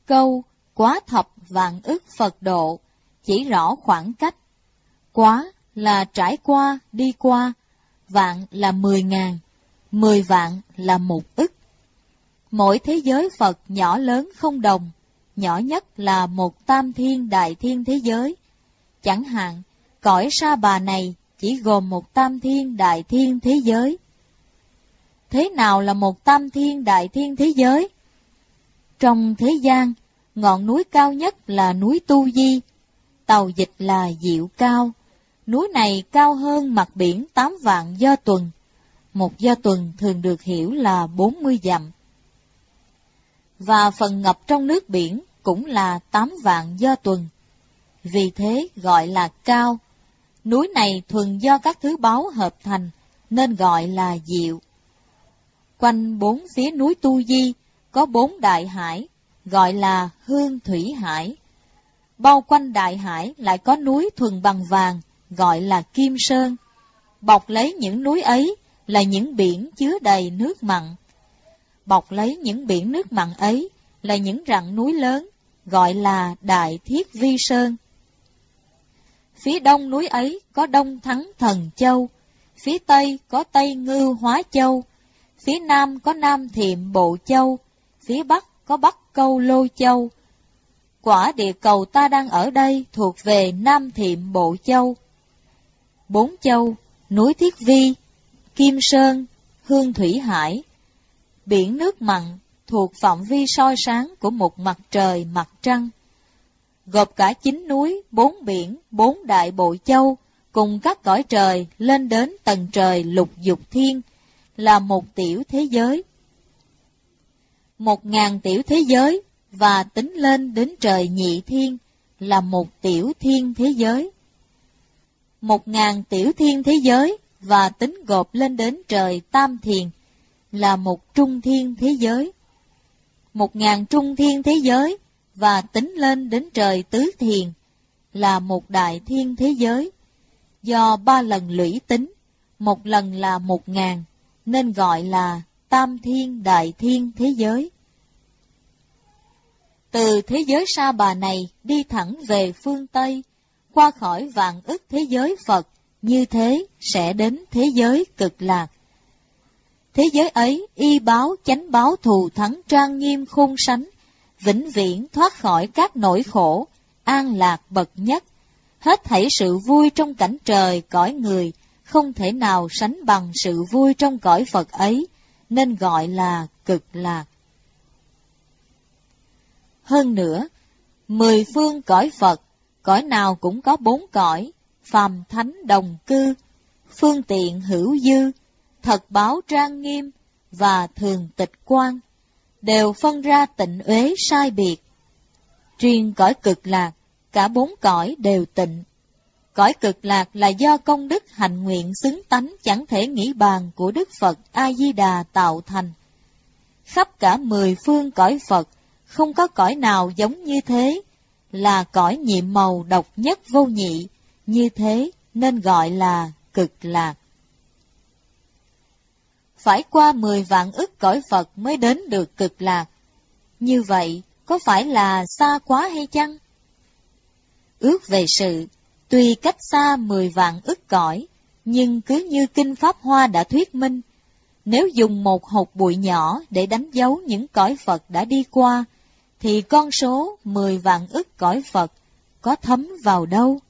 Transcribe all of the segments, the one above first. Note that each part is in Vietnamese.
câu quá thập vạn ức Phật độ, chỉ rõ khoảng cách. Quá là trải qua, đi qua, vạn là 10.000, 10 vạn là 1 ức. Mỗi thế giới Phật nhỏ lớn không đồng, nhỏ nhất là một tam thiên đại thiên thế giới. Chẳng hạn, cõi Sa Bà này chỉ gồm một tam thiên đại thiên thế giới. Thế nào là một tam thiên đại thiên thế giới? Trong thế gian, ngọn núi cao nhất là núi Tu Di, tàu dịch là Diệu Cao. Núi này cao hơn mặt biển 8 vạn do tuần. Một do tuần thường được hiểu là 40 dặm. Và phần ngập trong nước biển cũng là 8 vạn do tuần. Vì thế gọi là cao. Núi này thuần do các thứ báu hợp thành, nên gọi là Diệu. Quanh 4 phía núi Tu Di có 4 đại hải, gọi là Hương Thủy Hải. Bao quanh đại hải lại có núi thuần bằng vàng, gọi là Kim Sơn. Bọc lấy những núi ấy là những biển chứa đầy nước mặn. Bọc lấy những biển nước mặn ấy là những rặng núi lớn, gọi là Đại Thiết Vi Sơn. Phía đông núi ấy có Đông Thắng Thần Châu, phía tây có Tây Ngưu Hóa Châu, phía nam có Nam Thiệm Bộ Châu, phía bắc có Bắc Câu Lô Châu. Quả địa cầu ta đang ở đây thuộc về Nam Thiệm Bộ Châu. 4 châu, núi Thiết Vi, Kim Sơn, Hương Thủy Hải, biển nước mặn thuộc phạm vi soi sáng của một mặt trời mặt trăng. Gộp cả 9 núi, 4 biển, 4 đại bộ châu, cùng các cõi trời lên đến tầng trời lục dục thiên, là một tiểu thế giới. 1.000 tiểu thế giới, và tính lên đến trời nhị thiên, là một tiểu thiên thế giới. 1.000 tiểu thiên thế giới, và tính gộp lên đến trời tam thiền, là một trung thiên thế giới. 1.000 trung thiên thế giới, và tính lên đến trời tứ thiền, là một đại thiên thế giới. Do 3 lần lũy tính, một lần là 1.000, nên gọi là tam thiên đại thiên thế giới. Từ thế giới Sa Bà này đi thẳng về phương Tây, qua khỏi vạn ức thế giới Phật, như thế sẽ đến thế giới Cực Lạc. Thế giới ấy y báo chánh báo thù thắng trang nghiêm khôn sánh, vĩnh viễn thoát khỏi các nỗi khổ, an lạc bậc nhất. Hết thảy sự vui trong cảnh trời cõi người, không thể nào sánh bằng sự vui trong cõi Phật ấy, nên gọi là Cực Lạc. Hơn nữa, 10 phương cõi Phật, cõi nào cũng có 4 cõi, phàm thánh đồng cư, phương tiện hữu dư, thật báo trang nghiêm và thường tịch quan, đều phân ra tịnh uế sai biệt. Riêng cõi Cực Lạc, cả 4 cõi đều tịnh. Cõi Cực Lạc là do công đức hành nguyện xứng tánh chẳng thể nghĩ bàn của Đức Phật A-di-đà tạo thành. Khắp cả 10 phương cõi Phật, không có cõi nào giống như thế, là cõi nhiệm màu độc nhất vô nhị, như thế nên gọi là Cực Lạc. Phải qua 10 vạn ức cõi Phật mới đến được Cực Lạc. Như vậy, có phải là xa quá hay chăng? Ước về sự, tuy cách xa 10 vạn ức cõi, nhưng cứ như Kinh Pháp Hoa đã thuyết minh, nếu dùng một hột bụi nhỏ để đánh dấu những cõi Phật đã đi qua, thì con số 10 vạn ức cõi Phật có thấm vào đâu?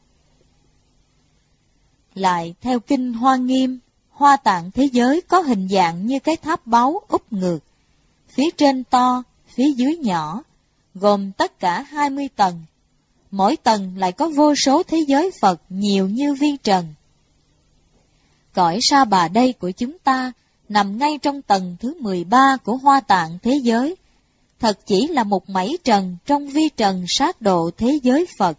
Lại theo Kinh Hoa Nghiêm, Hoa Tạng thế giới có hình dạng như cái tháp báu úp ngược, phía trên to, phía dưới nhỏ, gồm tất cả 20 tầng. Mỗi tầng lại có vô số thế giới Phật nhiều như vi trần. Cõi Sa Bà đây của chúng ta nằm ngay trong tầng thứ 13 của Hoa Tạng thế giới, thật chỉ là một mảy trần trong vi trần sát độ thế giới Phật.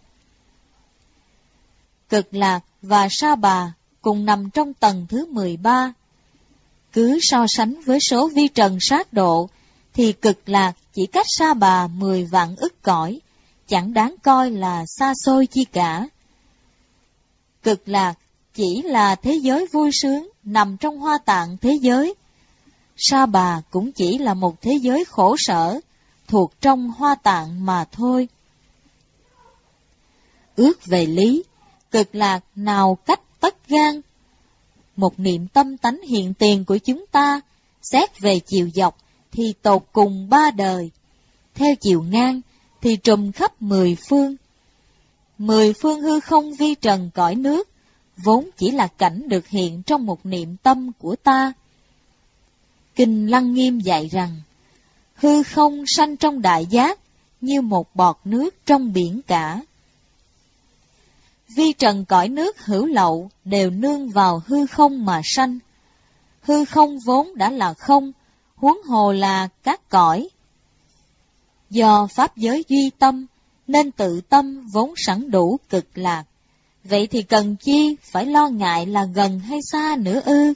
Cực Lạc và Sa Bà cùng nằm trong tầng thứ 13. Cứ so sánh với số vi trần sát độ, thì Cực Lạc chỉ cách Sa Bà 10 vạn ức cõi, chẳng đáng coi là xa xôi chi cả. Cực Lạc chỉ là thế giới vui sướng nằm trong Hoa Tạng thế giới. Sa Bà cũng chỉ là một thế giới khổ sở, thuộc trong Hoa Tạng mà thôi. Ước về lý, cực lạc nào cách tất gan. Một niệm tâm tánh hiện tiền của chúng ta, xét về chiều dọc thì tột cùng 3 đời, theo chiều ngang thì trùm khắp 10 phương. 10 phương hư không vi trần cõi nước, vốn chỉ là cảnh được hiện trong một niệm tâm của ta. Kinh Lăng Nghiêm dạy rằng, hư không sanh trong đại giác, như một bọt nước trong biển cả. Vi trần cõi nước hữu lậu đều nương vào hư không mà sanh. Hư không vốn đã là không, huống hồ là các cõi. Do pháp giới duy tâm, nên tự tâm vốn sẵn đủ cực lạc. Vậy thì cần chi phải lo ngại là gần hay xa nữa ư?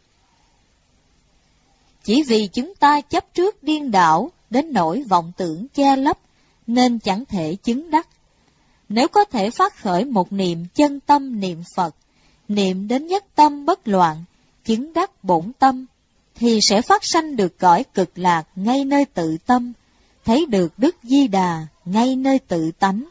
Chỉ vì chúng ta chấp trước điên đảo đến nỗi vọng tưởng che lấp, nên chẳng thể chứng đắc. Nếu có thể phát khởi một niệm chân tâm niệm Phật, niệm đến nhất tâm bất loạn, chứng đắc bổn tâm, thì sẽ phát sanh được cõi cực lạc ngay nơi tự tâm, thấy được Đức Di Đà ngay nơi tự tánh.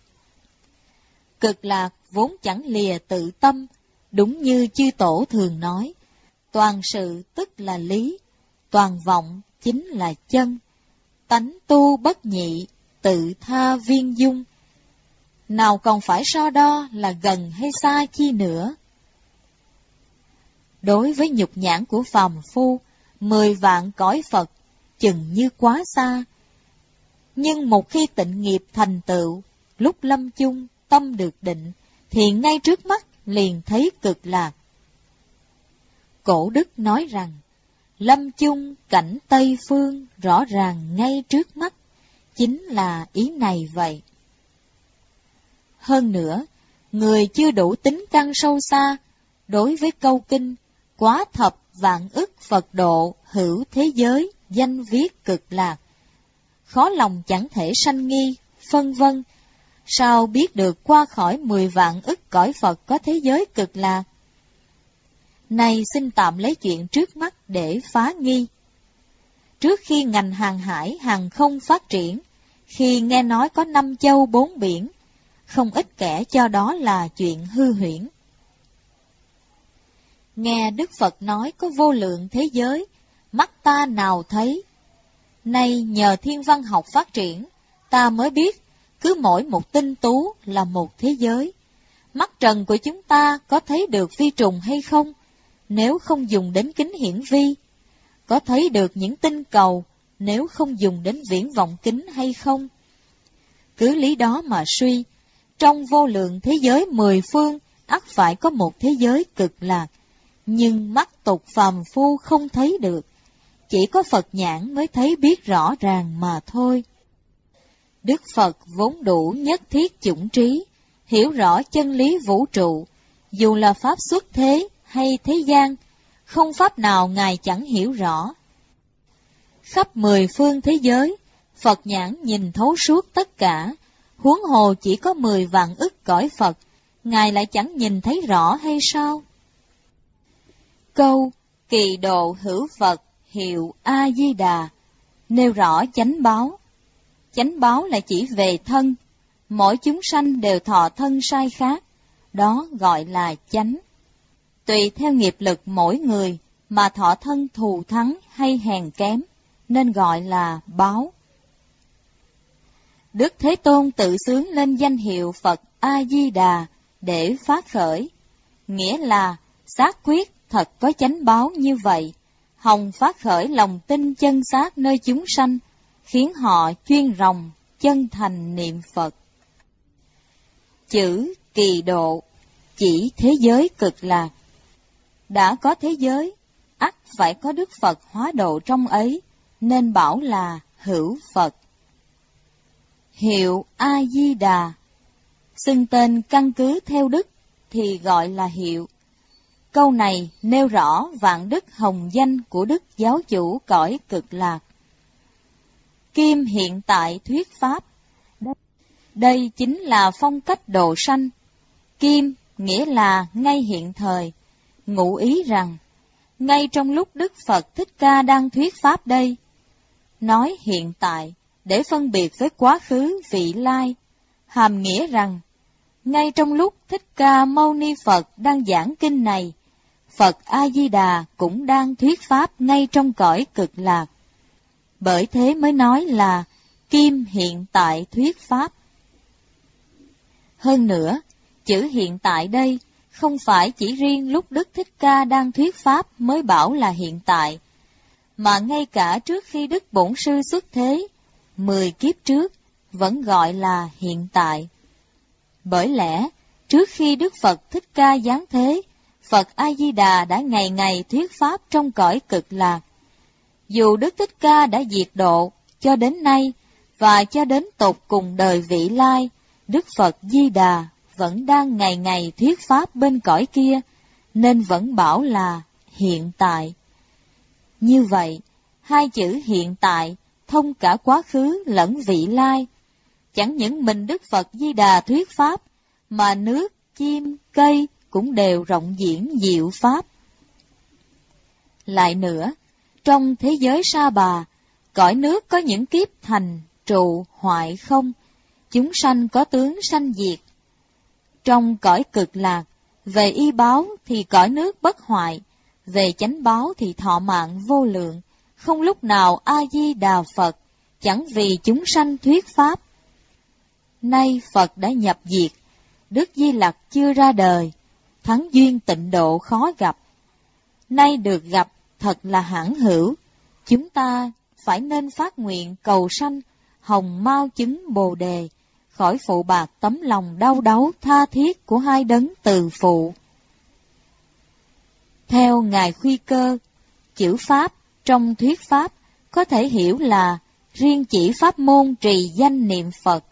Cực lạc vốn chẳng lìa tự tâm, đúng như chư tổ thường nói, toàn sự tức là lý, toàn vọng chính là chân, tánh tu bất nhị, tự tha viên dung. Nào còn phải so đo là gần hay xa chi nữa. Đối với nhục nhãn của phàm phu, 10 vạn cõi Phật chừng như quá xa. Nhưng một khi tịnh nghiệp thành tựu, lúc lâm chung tâm được định, thì ngay trước mắt liền thấy cực lạc. Cổ đức nói rằng, lâm chung cảnh Tây Phương rõ ràng ngay trước mắt, chính là ý này vậy. Hơn nữa, người chưa đủ tính căn sâu xa, đối với câu kinh, quá thập vạn ức Phật độ hữu thế giới, danh viết cực lạc, khó lòng chẳng thể sanh nghi, phân vân, sao biết được qua khỏi 10 vạn ức cõi Phật có thế giới cực lạc? Này xin tạm lấy chuyện trước mắt để phá nghi. Trước khi ngành hàng hải hàng không phát triển, khi nghe nói có 5 châu 4 biển, không ít kẻ cho đó là chuyện hư huyễn. Nghe Đức Phật nói có vô lượng thế giới, mắt ta nào thấy. Nay nhờ thiên văn học phát triển, ta mới biết cứ mỗi một tinh tú là một thế giới. Mắt trần của chúng ta có thấy được vi trùng hay không, nếu không dùng đến kính hiển vi? Có thấy được những tinh cầu, nếu không dùng đến viễn vọng kính hay không? Cứ lý đó mà suy, trong vô lượng thế giới 10 phương, ắt phải có một thế giới cực lạc, nhưng mắt tục phàm phu không thấy được, chỉ có Phật nhãn mới thấy biết rõ ràng mà thôi. Đức Phật vốn đủ nhất thiết chủng trí, hiểu rõ chân lý vũ trụ, dù là pháp xuất thế hay thế gian, không pháp nào Ngài chẳng hiểu rõ. Khắp 10 phương thế giới, Phật nhãn nhìn thấu suốt tất cả, huống hồ chỉ có 10 vạn ức cõi Phật, Ngài lại chẳng nhìn thấy rõ hay sao? Câu kỳ độ hữu Phật hiệu A-di-đà nêu rõ chánh báo. Chánh báo là chỉ về thân, mỗi chúng sanh đều thọ thân sai khác, đó gọi là chánh. Tùy theo nghiệp lực mỗi người mà thọ thân thù thắng hay hèn kém, nên gọi là báo. Đức Thế Tôn tự xướng lên danh hiệu Phật A-di-đà để phát khởi, nghĩa là xác quyết thật có chánh báo như vậy, hồng phát khởi lòng tin chân xác nơi chúng sanh, khiến họ chuyên ròng chân thành niệm Phật. Chữ kỳ độ chỉ thế giới cực lạc. Đã có thế giới, ắt phải có Đức Phật hóa độ trong ấy, nên bảo là hữu Phật. Hiệu A-di-đà, xưng tên căn cứ theo đức thì gọi là hiệu. Câu này nêu rõ vạn đức hồng danh của Đức Giáo Chủ cõi cực lạc. Kim hiện tại thuyết pháp. Đây chính là phong cách độ sanh. Kim nghĩa là ngay hiện thời, ngụ ý rằng, ngay trong lúc Đức Phật Thích Ca đang thuyết pháp đây. Nói hiện tại để phân biệt với quá khứ vị lai, hàm nghĩa rằng, ngay trong lúc Thích Ca Mâu Ni Phật đang giảng kinh này, Phật A-di-đà cũng đang thuyết pháp ngay trong cõi cực lạc. Bởi thế mới nói là kim hiện tại thuyết pháp. Hơn nữa, chữ hiện tại đây không phải chỉ riêng lúc Đức Thích Ca đang thuyết pháp mới bảo là hiện tại, mà ngay cả trước khi Đức Bổn Sư xuất thế, 10 kiếp trước, vẫn gọi là hiện tại. Bởi lẽ, trước khi Đức Phật Thích Ca giáng thế, Phật A-di-đà đã ngày ngày thuyết pháp trong cõi cực lạc. Dù Đức Thích Ca đã diệt độ, cho đến nay, và cho đến tột cùng đời vị lai, Đức Phật Di Đà vẫn đang ngày ngày thuyết pháp bên cõi kia, nên vẫn bảo là hiện tại. Như vậy, hai chữ hiện tại thông cả quá khứ lẫn vị lai. Chẳng những mình Đức Phật Di Đà thuyết pháp, mà nước, chim, cây cũng đều rộng diễn diệu pháp. Lại nữa, trong thế giới Sa Bà, cõi nước có những kiếp thành, trụ, hoại không, chúng sanh có tướng sanh diệt. Trong cõi cực lạc, về y báo thì cõi nước bất hoại, về chánh báo thì thọ mạng vô lượng, không lúc nào A-di-đà Phật chẳng vì chúng sanh thuyết pháp. Nay Phật đã nhập diệt, Đức Di Lặc chưa ra đời, thắng duyên tịnh độ khó gặp. Nay được gặp thật là hãn hữu, chúng ta phải nên phát nguyện cầu sanh hồng mao chứng Bồ Đề, khỏi phụ bạc tấm lòng đau đáu tha thiết của hai đấng từ phụ. Theo Ngài Khuy Cơ, chữ Pháp trong thuyết Pháp có thể hiểu là riêng chỉ pháp môn trì danh niệm Phật.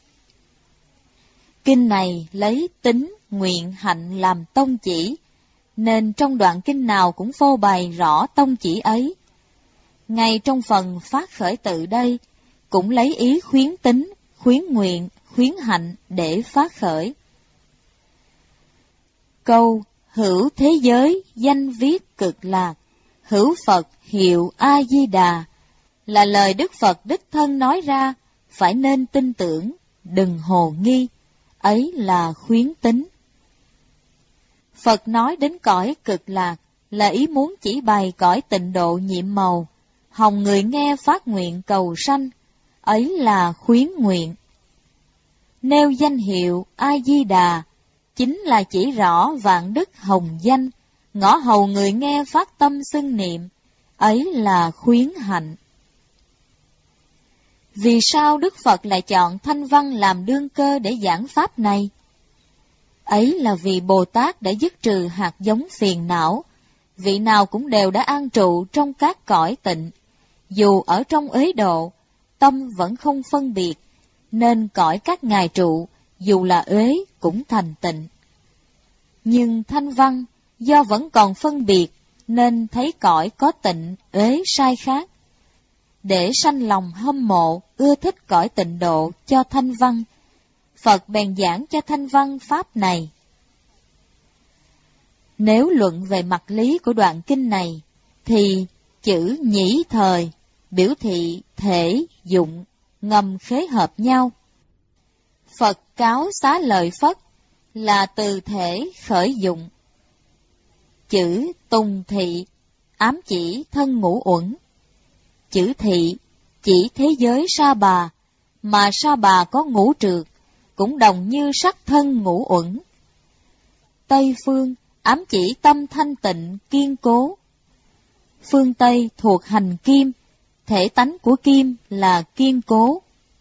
Kinh này lấy tính, nguyện, hạnh làm tông chỉ, nên trong đoạn kinh nào cũng phô bày rõ tông chỉ ấy. Ngay trong phần phát khởi tự đây, cũng lấy ý khuyến tính, khuyến nguyện, khuyến hạnh để phát khởi. Câu hữu thế giới danh viết cực lạc, hữu Phật hiệu A-di-đà là lời Đức Phật đích thân nói ra, phải nên tin tưởng, đừng hồ nghi, ấy là khuyến tính. Phật nói đến cõi cực lạc là ý muốn chỉ bày cõi tịnh độ nhiệm màu, hòng người nghe phát nguyện cầu sanh, ấy là khuyến nguyện. Nêu danh hiệu A-di-đà chính là chỉ rõ vạn đức hồng danh, ngõ hầu người nghe phát tâm xưng niệm, ấy là khuyến hạnh. Vì sao Đức Phật lại chọn Thanh Văn làm đương cơ để giảng pháp này? Ấy là vì Bồ Tát đã dứt trừ hạt giống phiền não, vị nào cũng đều đã an trụ trong các cõi tịnh. Dù ở trong Ế Độ, tâm vẫn không phân biệt, nên cõi các ngài trụ, dù là uế cũng thành tịnh. Nhưng Thanh Văn, do vẫn còn phân biệt, nên thấy cõi có tịnh, uế sai khác. Để sanh lòng hâm mộ, ưa thích cõi tịnh độ cho Thanh Văn, Phật bèn giảng cho Thanh Văn pháp này. Nếu luận về mặt lý của đoạn kinh này, thì chữ nhĩ thời biểu thị thể, dụng, ngầm khế hợp nhau. Phật cáo xá lợi Phất là từ thể khởi dụng. Chữ tùng thị ám chỉ thân ngũ uẩn. Chữ thị chỉ thế giới Sa Bà, mà Sa Bà có ngũ trược, cũng đồng như sắc thân ngũ uẩn. Tây phương ám chỉ tâm thanh tịnh kiên cố. Phương Tây thuộc hành kim, thể tánh của kim là kiên cố.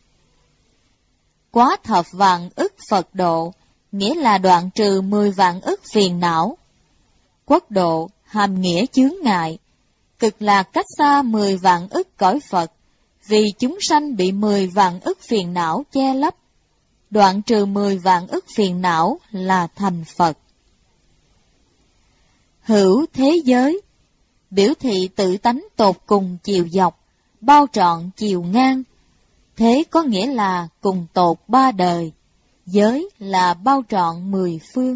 Quá thập vạn ức Phật độ, nghĩa là đoạn trừ 10 vạn ức phiền não. Quốc độ hàm nghĩa chướng ngại, cực lạc cách xa 10 vạn ức cõi Phật, vì chúng sanh bị 10 vạn ức phiền não che lấp. Đoạn trừ 10 vạn ức phiền não là thành Phật. Hữu thế giới biểu thị tự tánh tột cùng chiều dọc, bao trọn chiều ngang. Thế có nghĩa là cùng tột 3 đời, giới là bao trọn 10 phương.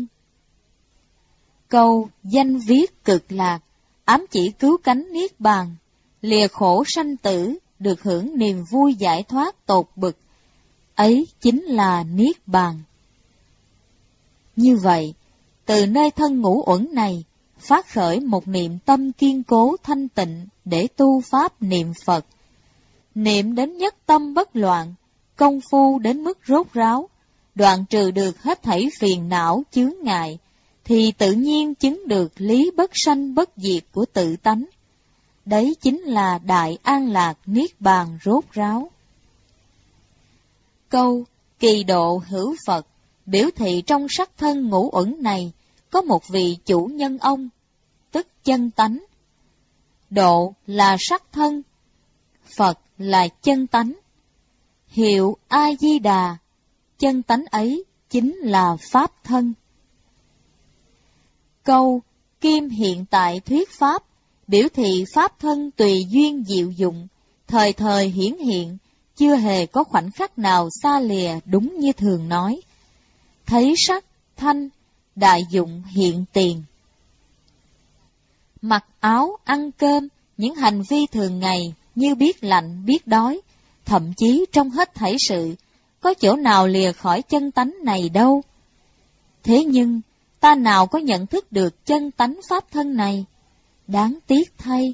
Câu danh viết cực lạc ám chỉ cứu cánh niết bàn, lìa khổ sanh tử, được hưởng niềm vui giải thoát tột bực. Ấy chính là Niết Bàn. Như vậy, từ nơi thân ngũ uẩn này, phát khởi một niệm tâm kiên cố thanh tịnh để tu pháp niệm Phật. Niệm đến nhất tâm bất loạn, công phu đến mức rốt ráo, đoạn trừ được hết thảy phiền não chướng ngại, thì tự nhiên chứng được lý bất sanh bất diệt của tự tánh. Đấy chính là đại an lạc niết bàn rốt ráo. Câu kỳ độ hữu Phật biểu thị trong sắc thân ngũ uẩn này có một vị chủ nhân ông, tức chân tánh. Độ là sắc thân, Phật là chân tánh. Hiệu A-di-đà, chân tánh ấy chính là pháp thân. Câu kim hiện tại thuyết pháp biểu thị pháp thân tùy duyên diệu dụng, thời thời hiển hiện, chưa hề có khoảnh khắc nào xa lìa, đúng như thường nói. Thấy sắc, thanh, đại dụng hiện tiền. Mặc áo, ăn cơm, những hành vi thường ngày như biết lạnh, biết đói, thậm chí trong hết thảy sự, có chỗ nào lìa khỏi chân tánh này đâu. Thế nhưng, ta nào có nhận thức được chân tánh pháp thân này? Đáng tiếc thay.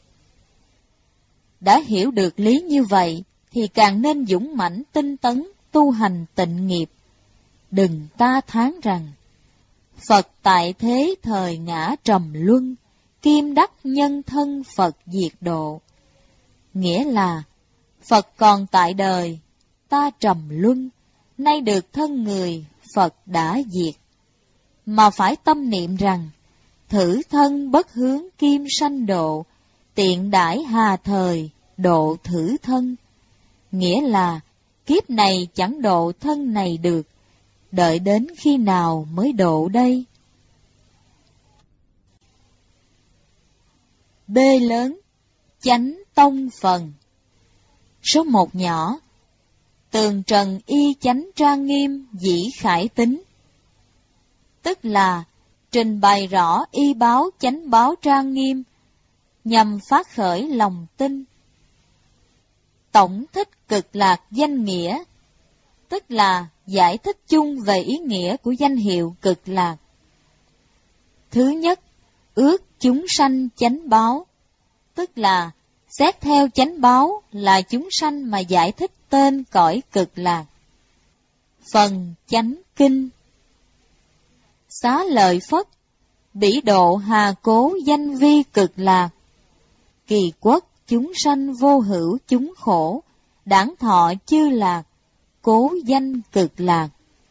Đã hiểu được lý như vậy, thì càng nên dũng mãnh tinh tấn, tu hành tịnh nghiệp. Đừng ta thán rằng, Phật tại thế thời ngã trầm luân, kim đắc nhân thân Phật diệt độ. Nghĩa là, Phật còn tại đời, ta trầm luân, nay được thân người, Phật đã diệt. Mà phải tâm niệm rằng, thử thân bất hướng kim sanh độ, tiện đãi hà thời, độ thử thân. Nghĩa là, kiếp này chẳng độ thân này được, đợi đến khi nào mới độ đây? B lớn, chánh tông phần. Số 1 nhỏ, tường trần y chánh trang nghiêm dĩ khải tính. Tức là, trình bày rõ y báo chánh báo trang nghiêm, nhằm phát khởi lòng tin. Tổng thích cực lạc danh nghĩa, tức là giải thích chung về ý nghĩa của danh hiệu cực lạc. Thứ nhất, ước chúng sanh chánh báo, tức là xét theo chánh báo là chúng sanh mà giải thích tên cõi cực lạc. Phần chánh kinh. Xá lợi Phất, bỉ độ hà cố danh vi cực lạc. Kỳ quốc chúng sanh vô hữu chúng khổ, đãng thọ chư lạc, cố danh cực lạc.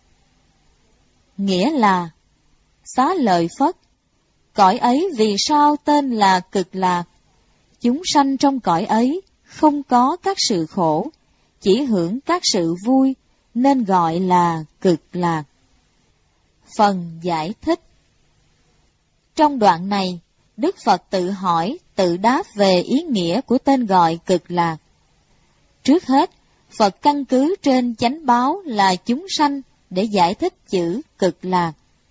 Nghĩa là, xá lợi Phất, cõi ấy vì sao tên là cực lạc? Chúng sanh trong cõi ấy không có các sự khổ, chỉ hưởng các sự vui, nên gọi là cực lạc. Phần giải thích. Trong đoạn này, Đức Phật tự hỏi, tự đáp về ý nghĩa của tên gọi cực lạc. Trước hết, Phật căn cứ trên chánh báo là chúng sanh để giải thích chữ cực lạc.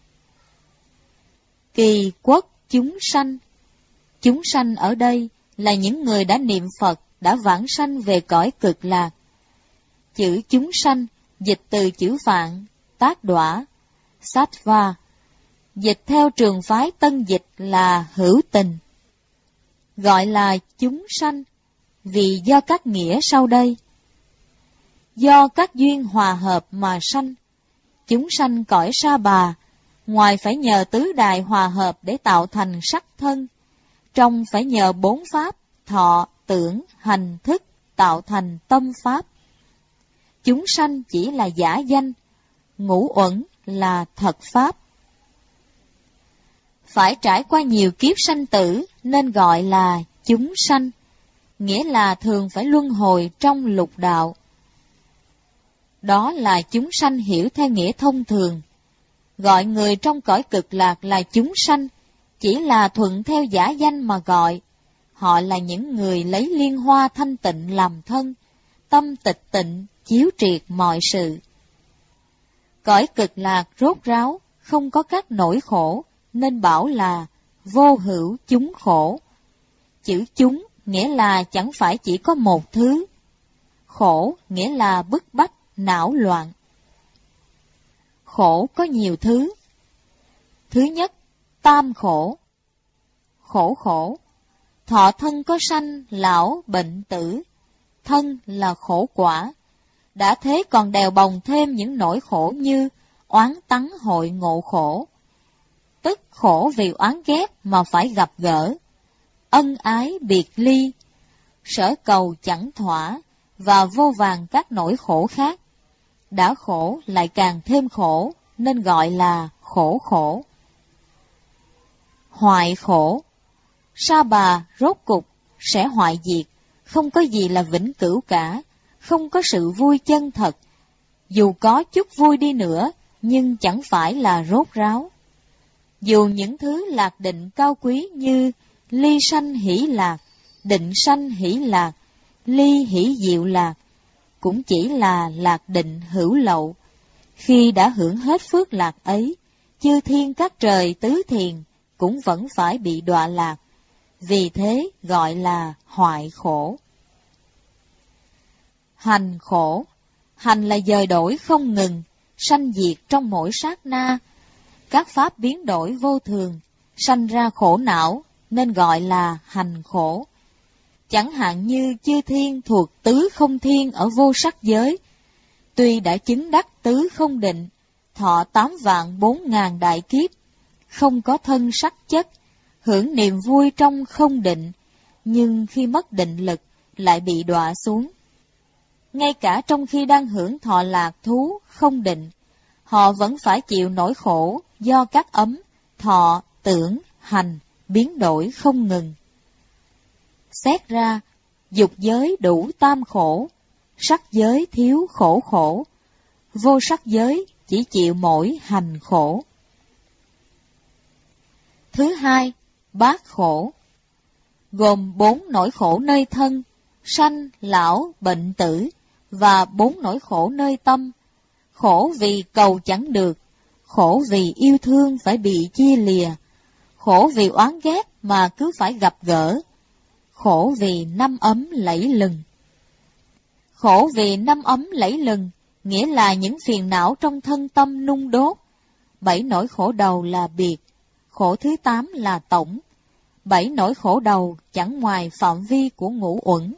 Kỳ quốc chúng sanh. Chúng sanh ở đây là những người đã niệm Phật, đã vãng sanh về cõi cực lạc. Chữ chúng sanh dịch từ chữ Phạn, tác đọa, Sattva, dịch theo trường phái tân dịch là hữu tình. Gọi là chúng sanh vì do các nghĩa sau đây. Do các duyên hòa hợp mà sanh, chúng sanh cõi Sa Bà, ngoài phải nhờ tứ đại hòa hợp để tạo thành sắc thân, trong phải nhờ 4 pháp, thọ, tưởng, hành, thức, tạo thành tâm pháp. Chúng sanh chỉ là giả danh, ngũ uẩn là thật pháp. Phải trải qua nhiều kiếp sanh tử nên gọi là chúng sanh, nghĩa là thường phải luân hồi trong lục đạo. Đó là chúng sanh hiểu theo nghĩa thông thường. Gọi người trong cõi cực lạc là chúng sanh, chỉ là thuận theo giả danh mà gọi. Họ là những người lấy liên hoa thanh tịnh làm thân, tâm tịch tịnh, chiếu triệt mọi sự. Cõi cực lạc rốt ráo, không có các nỗi khổ, nên bảo là vô hữu chúng khổ. Chữ chúng nghĩa là chẳng phải chỉ có một thứ. Khổ nghĩa là bức bách, não loạn. Khổ có nhiều thứ. Thứ nhất, tam khổ. Khổ khổ, thọ thân có sanh, lão, bệnh, tử. Thân là khổ quả. Đã thế còn đèo bồng thêm những nỗi khổ như oán tắng hội ngộ khổ. Tức khổ vì oán ghét mà phải gặp gỡ. Ân ái biệt ly, sở cầu chẳng thỏa, và vô vàn các nỗi khổ khác. Đã khổ lại càng thêm khổ, nên gọi là khổ khổ. Hoại khổ, sa bà rốt cục sẽ hoại diệt, không có gì là vĩnh cửu cả, không có sự vui chân thật. Dù có chút vui đi nữa, nhưng chẳng phải là rốt ráo. Dù những thứ lạc định cao quý như ly sanh hỷ lạc, định sanh hỷ lạc, ly hỷ diệu lạc, cũng chỉ là lạc định hữu lậu. Khi đã hưởng hết phước lạc ấy, chư thiên các trời tứ thiền cũng vẫn phải bị đọa lạc, vì thế gọi là hoại khổ. Hành khổ, hành là dời đổi không ngừng, sanh diệt trong mỗi sát na. Các pháp biến đổi vô thường, sanh ra khổ não, nên gọi là hành khổ. Chẳng hạn như chư thiên thuộc tứ không thiên ở vô sắc giới, tuy đã chứng đắc tứ không định, thọ 8.400.000 đại kiếp, không có thân sắc chất, hưởng niềm vui trong không định, nhưng khi mất định lực lại bị đọa xuống. Ngay cả trong khi đang hưởng thọ lạc thú không định, họ vẫn phải chịu nỗi khổ do các ấm, thọ, tưởng, hành, biến đổi không ngừng. Xét ra, dục giới đủ tam khổ, sắc giới thiếu khổ khổ, vô sắc giới chỉ chịu mỗi hành khổ. Thứ hai, bát khổ, gồm 4 nỗi khổ nơi thân, sanh, lão, bệnh tử, và 4 nỗi khổ nơi tâm, khổ vì cầu chẳng được, khổ vì yêu thương phải bị chia lìa, khổ vì oán ghét mà cứ phải gặp gỡ, khổ vì năm ấm lẫy lừng. Khổ vì năm ấm lẫy lừng, nghĩa là những phiền não trong thân tâm nung đốt. 7 nỗi khổ đầu là biệt, khổ thứ 8 là tổng. 7 nỗi khổ đầu chẳng ngoài phạm vi của ngũ uẩn.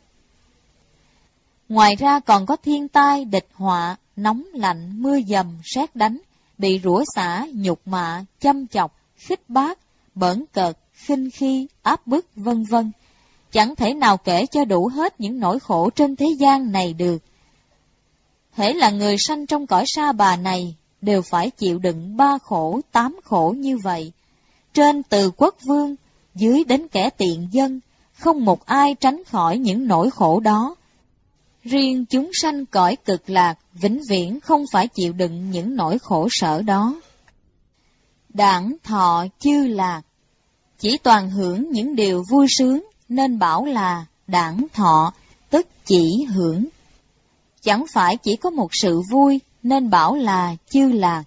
Ngoài ra còn có thiên tai, địch họa, nóng lạnh, mưa dầm, sét đánh, bị rủa xả, nhục mạ, châm chọc, khích bác, bỡn cợt, khinh khi, áp bức, vân vân. Chẳng thể nào kể cho đủ hết những nỗi khổ trên thế gian này được. Hễ là người sanh trong cõi sa bà này, đều phải chịu đựng 3 khổ, 8 khổ như vậy. Trên từ quốc vương, dưới đến kẻ tiện dân, không một ai tránh khỏi những nỗi khổ đó. Riêng chúng sanh cõi cực lạc, vĩnh viễn không phải chịu đựng những nỗi khổ sở đó. Đảng thọ chư lạc, chỉ toàn hưởng những điều vui sướng, nên bảo là đảng thọ, tức chỉ hưởng. Chẳng phải chỉ có một sự vui, nên bảo là chư lạc.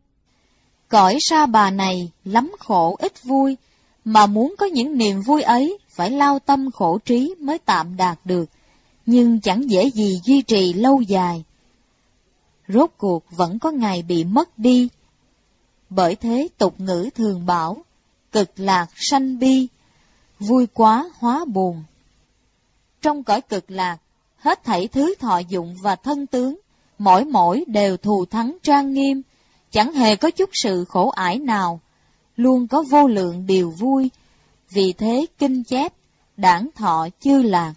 Cõi sa bà này lắm khổ ít vui, mà muốn có những niềm vui ấy phải lao tâm khổ trí mới tạm đạt được, nhưng chẳng dễ gì duy trì lâu dài. Rốt cuộc vẫn có ngày bị mất đi. Bởi thế tục ngữ thường bảo, cực lạc sanh bi, vui quá hóa buồn. Trong cõi cực lạc, hết thảy thứ thọ dụng và thân tướng, mỗi đều thù thắng trang nghiêm, chẳng hề có chút sự khổ ải nào, luôn có vô lượng điều vui. Vì thế kinh chép, đảng thọ chư lạc.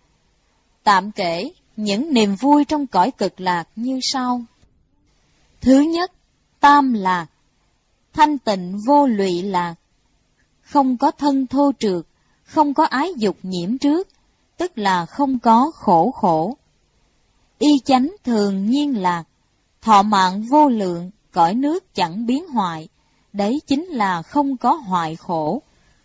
Tạm kể những niềm vui trong cõi cực lạc như sau. Thứ nhất, tam lạc, thanh tịnh vô lụy lạc, không có thân thô trượt, không có ái dục nhiễm trước, tức là không có khổ khổ. Y chánh thường nhiên lạc, thọ mạng vô lượng, cõi nước chẳng biến hoại, đấy chính là không có hoại khổ.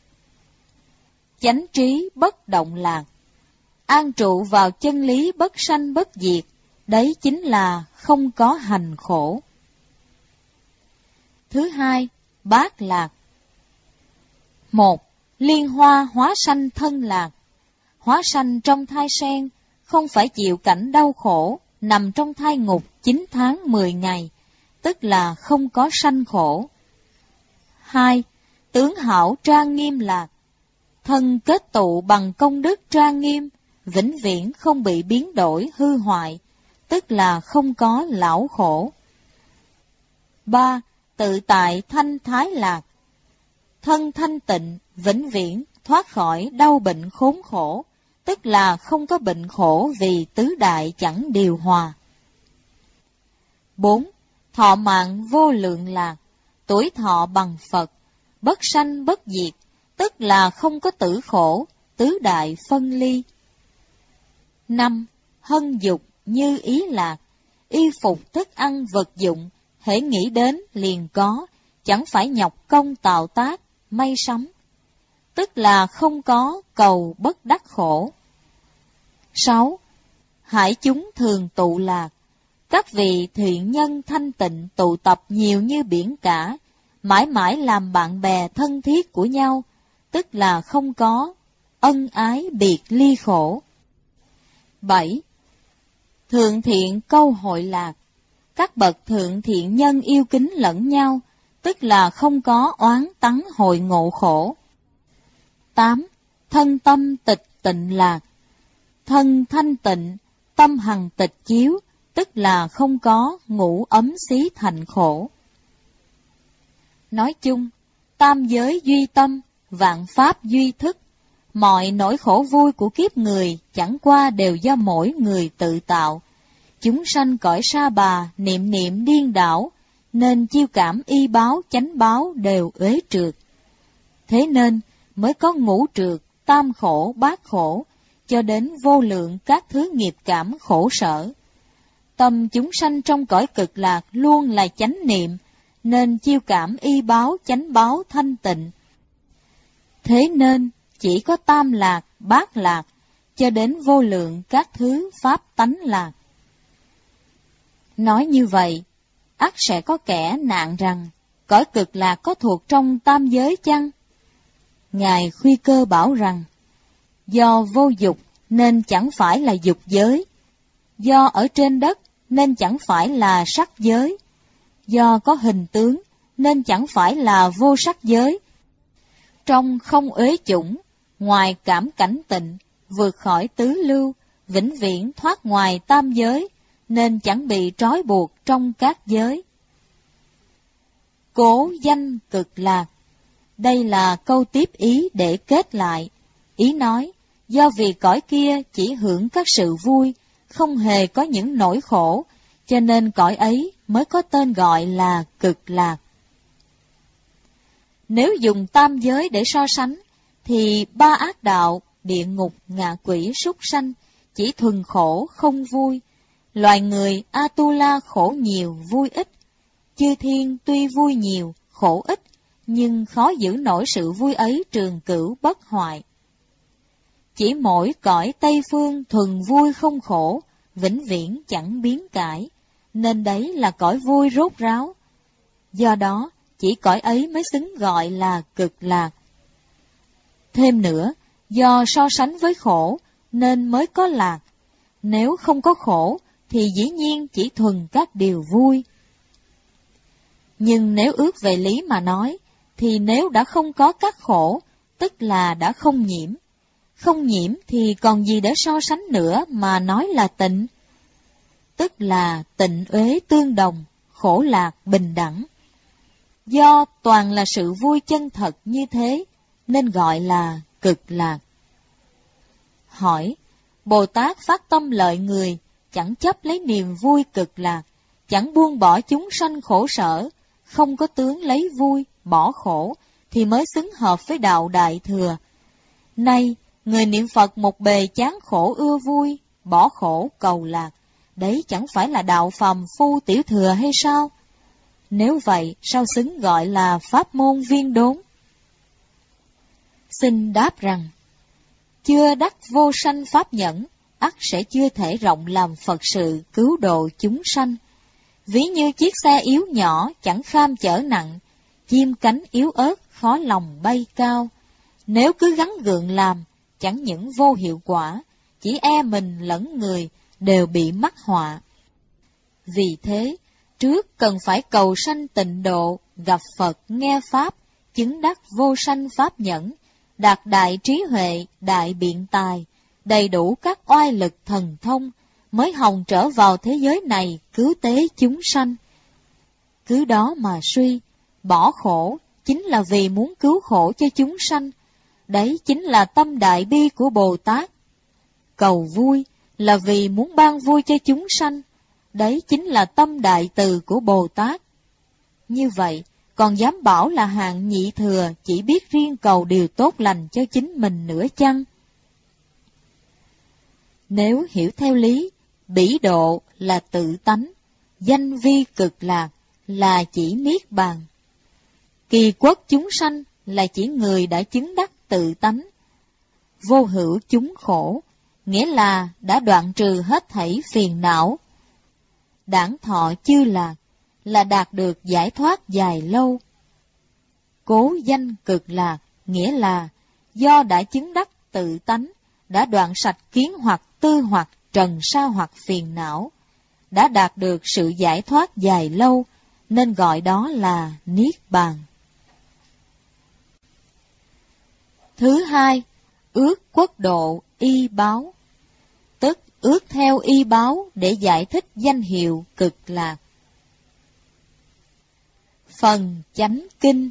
Chánh trí bất động lạc, an trụ vào chân lý bất sanh bất diệt, đấy chính là không có hành khổ. Thứ hai, bát lạc. 1. Liên hoa hóa sanh thân lạc. hóa sanh trong thai sen, không phải chịu cảnh đau khổ, nằm trong thai ngục 9 tháng 10 ngày, tức là không có sanh khổ. 2. Tướng hảo trang nghiêm lạc, thân kết tụ bằng công đức trang nghiêm, vĩnh viễn không bị biến đổi hư hoại, tức là không có lão khổ. 3. Tự tại thanh thái lạc, thân thanh tịnh, vĩnh viễn thoát khỏi đau bệnh khốn khổ, tức là không có bệnh khổ vì tứ đại chẳng điều hòa. 4. Thọ mạng vô lượng lạc, tuổi thọ bằng Phật, bất sanh bất diệt, tức là không có tử khổ, tứ đại phân ly. 5. Hân dục như ý lạc, y phục thức ăn vật dụng, hễ nghĩ đến liền có, chẳng phải nhọc công tạo tác, may sắm, tức là không có cầu bất đắc khổ. 6. Hải chúng thường tụ lạc, các vị thiện nhân thanh tịnh tụ tập nhiều như biển cả, mãi mãi làm bạn bè thân thiết của nhau, tức là không có ân ái biệt ly khổ. 7. Thượng thiện câu hội lạc, các bậc thượng thiện nhân yêu kính lẫn nhau, tức là không có oán tắng hội ngộ khổ. 8. Thân tâm tịch tịnh lạc, thân thanh tịnh, tâm hằng tịch chiếu, tức là không có ngũ ấm xí thành khổ. Nói chung, tam giới duy tâm, vạn pháp duy thức, mọi nỗi khổ vui của kiếp người chẳng qua đều do mỗi người tự tạo. Chúng sanh cõi sa bà, niệm niệm điên đảo, nên chiêu cảm y báo chánh báo đều uế trượt. Thế nên mới có ngũ trượt, tam khổ, bát khổ, cho đến vô lượng các thứ nghiệp cảm khổ sở. Tâm chúng sanh trong cõi cực lạc luôn là chánh niệm, nên chiêu cảm y báo chánh báo thanh tịnh. Thế nên chỉ có tam lạc, bát lạc, cho đến vô lượng các thứ pháp tánh lạc. Nói như vậy, ắt sẽ có kẻ nạn rằng, cõi cực lạc có thuộc trong tam giới chăng? Ngài Khuy Cơ bảo rằng, do vô dục nên chẳng phải là dục giới, do ở trên đất nên chẳng phải là sắc giới, do có hình tướng nên chẳng phải là vô sắc giới. Trong không uế chủng, ngoài cảm cảnh tịnh, vượt khỏi tứ lưu, vĩnh viễn thoát ngoài tam giới, nên chẳng bị trói buộc trong các giới. Cố danh cực lạc, đây là câu tiếp ý để kết lại. Ý nói, do vì cõi kia chỉ hưởng các sự vui, không hề có những nỗi khổ, cho nên cõi ấy mới có tên gọi là cực lạc. Nếu dùng tam giới để so sánh, thì ba ác đạo, địa ngục, ngạ quỷ, súc sanh, chỉ thuần khổ, không vui. Loài người Atula khổ nhiều, vui ít. Chư thiên tuy vui nhiều, khổ ít, nhưng khó giữ nổi sự vui ấy trường cửu bất hoại. Chỉ mỗi cõi Tây Phương thuần vui không khổ, vĩnh viễn chẳng biến cải, nên đấy là cõi vui rốt ráo. Do đó, chỉ cõi ấy mới xứng gọi là cực lạc. Thêm nữa, do so sánh với khổ, nên mới có lạc. Nếu không có khổ, thì dĩ nhiên chỉ thuần các điều vui. Nhưng nếu ước về lý mà nói, thì nếu đã không có các khổ, tức là đã không nhiễm. Không nhiễm thì còn gì để so sánh nữa mà nói là tịnh. Tức là tịnh uế tương đồng, khổ lạc bình đẳng. Do toàn là sự vui chân thật như thế, nên gọi là cực lạc. Hỏi, Bồ Tát phát tâm lợi người, chẳng chấp lấy niềm vui cực lạc, chẳng buông bỏ chúng sanh khổ sở, không có tướng lấy vui, bỏ khổ, thì mới xứng hợp với đạo Đại Thừa. Nay, người niệm Phật một bề chán khổ ưa vui, bỏ khổ cầu lạc, đấy chẳng phải là đạo phàm phu tiểu thừa hay sao? Nếu vậy, sao xứng gọi là pháp môn viên đốn? Xin đáp rằng, chưa đắc vô sanh pháp nhẫn, ắt sẽ chưa thể rộng làm Phật sự cứu độ chúng sanh. Ví như chiếc xe yếu nhỏ chẳng kham chở nặng, chim cánh yếu ớt khó lòng bay cao. Nếu cứ gắng gượng làm, chẳng những vô hiệu quả, chỉ e mình lẫn người đều bị mắc họa. Vì thế, trước cần phải cầu sanh tịnh độ, gặp Phật nghe Pháp, chứng đắc vô sanh Pháp nhẫn, đạt đại trí huệ, đại biện tài, đầy đủ các oai lực thần thông, mới hòng trở vào thế giới này cứu tế chúng sanh. Cứ đó mà suy, bỏ khổ chính là vì muốn cứu khổ cho chúng sanh, đấy chính là tâm đại bi của Bồ Tát. Cầu vui là vì muốn ban vui cho chúng sanh, đấy chính là tâm đại từ của Bồ Tát. Như vậy, còn dám bảo là hạng nhị thừa chỉ biết riêng cầu điều tốt lành cho chính mình nữa chăng? Nếu hiểu theo lý, bỉ độ là tự tánh, danh vi cực lạc là chỉ niết bàn. Kỳ quốc chúng sanh là chỉ người đã chứng đắc tự tánh. Vô hữu chúng khổ, nghĩa là đã đoạn trừ hết thảy phiền não. Đản thọ chư lạc là đạt được giải thoát dài lâu. Cố danh cực lạc, nghĩa là do đã chứng đắc tự tánh, đã đoạn sạch kiến hoặc tư hoặc trần sa hoặc phiền não, đã đạt được sự giải thoát dài lâu, nên gọi đó là niết bàn. Thứ hai, ước quốc độ y báo, tức ước theo y báo để giải thích danh hiệu cực lạc. Phần chánh kinh.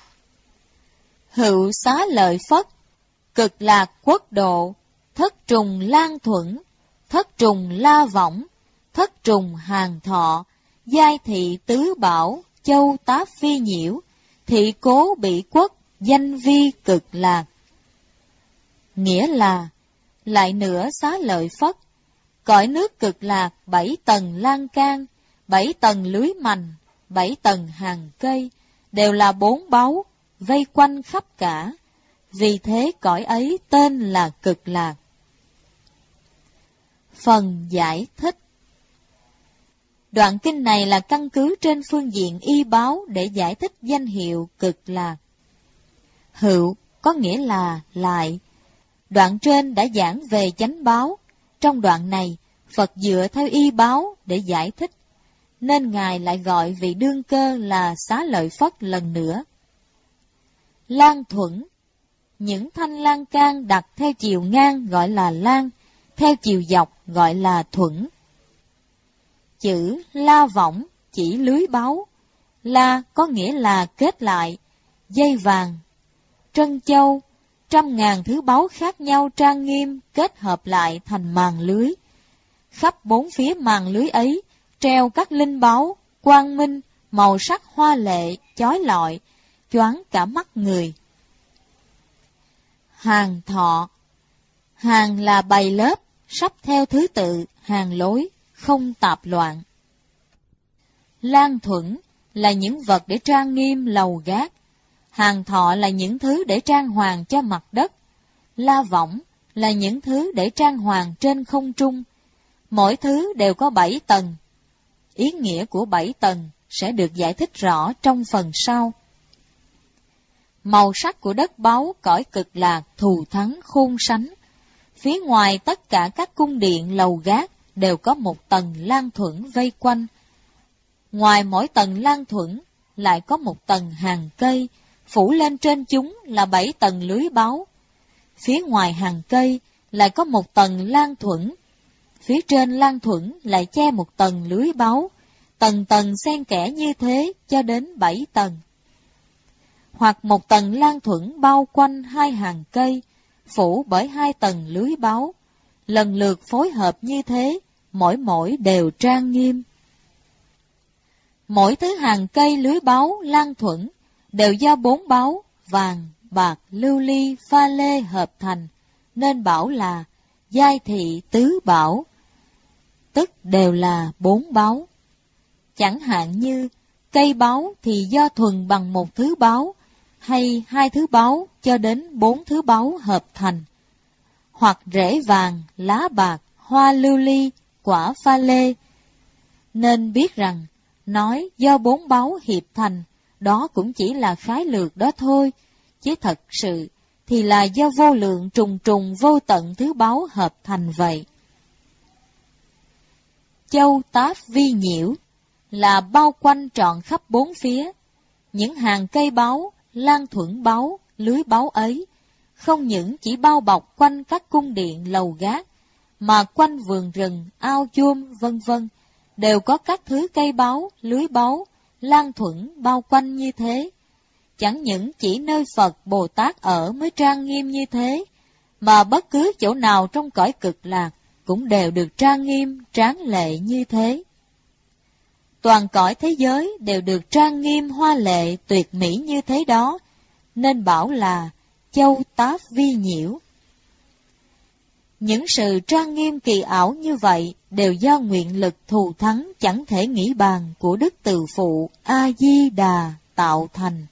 Hữu xá lợi Phất, cực lạc quốc độ, thất trùng lan thuẫn, thất trùng la võng, thất trùng hàng thọ, giai thị tứ bảo, châu tá phi nhiễu, thị cố bị quốc, danh vi cực lạc. Nghĩa là, lại nữa xá lợi Phất, cõi nước cực lạc 7 tầng lan can, 7 tầng lưới mành, 7 tầng hàng cây, đều là 4 báu, vây quanh khắp cả. Vì thế cõi ấy tên là cực lạc. Phần giải thích. Đoạn kinh này là căn cứ trên phương diện y báo để giải thích danh hiệu cực lạc. Hữu có nghĩa là lại. Đoạn trên đã giảng về chánh báo, trong đoạn này Phật dựa theo y báo để giải thích, nên Ngài lại gọi vị đương cơ là xá lợi Phất lần nữa. Lan thuẫn, những thanh lan can đặt theo chiều ngang gọi là lan, theo chiều dọc gọi là thuẫn. Chữ la võng chỉ lưới báu, la có nghĩa là kết lại, dây vàng, trân châu, 100.000 thứ báu khác nhau trang nghiêm kết hợp lại thành màn lưới. Khắp 4 phía màn lưới ấy treo các linh báu, quang minh, màu sắc hoa lệ, chói lọi, choáng cả mắt người. Hàng thọ, hàng là bày lớp, sắp theo thứ tự, hàng lối, không tạp loạn. Lan thuẫn là những vật để trang nghiêm lầu gác. Hàng thọ là những thứ để trang hoàng cho mặt đất. La võng là những thứ để trang hoàng trên không trung. Mỗi thứ đều có 7 tầng. Ý nghĩa của 7 tầng sẽ được giải thích rõ trong phần sau. Màu sắc của đất báu cõi cực lạc thù thắng khôn sánh. Phía ngoài tất cả các cung điện lầu gác đều có một tầng lan thuẫn vây quanh. Ngoài mỗi tầng lan thuẫn lại có một tầng hàng cây, phủ lên trên chúng là 7 tầng lưới báu. Phía ngoài hàng cây lại có một tầng lan thuẫn. Phía trên lan thuẫn lại che một tầng lưới báu, tầng tầng xen kẽ như thế cho đến 7 tầng. Hoặc một tầng lan thuẫn bao quanh 2 hàng cây, phủ bởi 2 tầng lưới báu, lần lượt phối hợp như thế, mỗi đều trang nghiêm. Mỗi thứ hàng cây lưới báu lan thuẫn đều do 4 báu vàng, bạc, lưu ly, pha lê hợp thành, nên bảo là giai thị tứ bảo, tức đều là 4 báu. Chẳng hạn như cây báu thì do thuần bằng một thứ báu, hay 2 thứ báu cho đến 4 thứ báu hợp thành, hoặc rễ vàng, lá bạc, hoa lưu ly, quả pha lê. Nên biết rằng, nói do 4 báu hiệp thành, đó cũng chỉ là khái lược đó thôi, chứ thật sự thì là do vô lượng trùng trùng vô tận thứ báu hợp thành vậy. Châu Táp Vi Nhiễu là bao quanh trọn khắp bốn phía, những hàng cây báu, lan thuẫn báu, lưới báu ấy, không những chỉ bao bọc quanh các cung điện lầu gác, mà quanh vườn rừng, ao chuông, vân vân, đều có các thứ cây báu, lưới báu, lan thuẫn bao quanh như thế. Chẳng những chỉ nơi Phật Bồ Tát ở mới trang nghiêm như thế, mà bất cứ chỗ nào trong cõi cực lạc cũng đều được trang nghiêm, tráng lệ như thế. Toàn cõi thế giới đều được trang nghiêm, hoa lệ, tuyệt mỹ như thế đó, nên bảo là Châu Táp Vi Nhiễu. Những sự trang nghiêm kỳ ảo như vậy đều do nguyện lực thù thắng chẳng thể nghĩ bàn của Đức Từ Phụ A-di-đà tạo thành.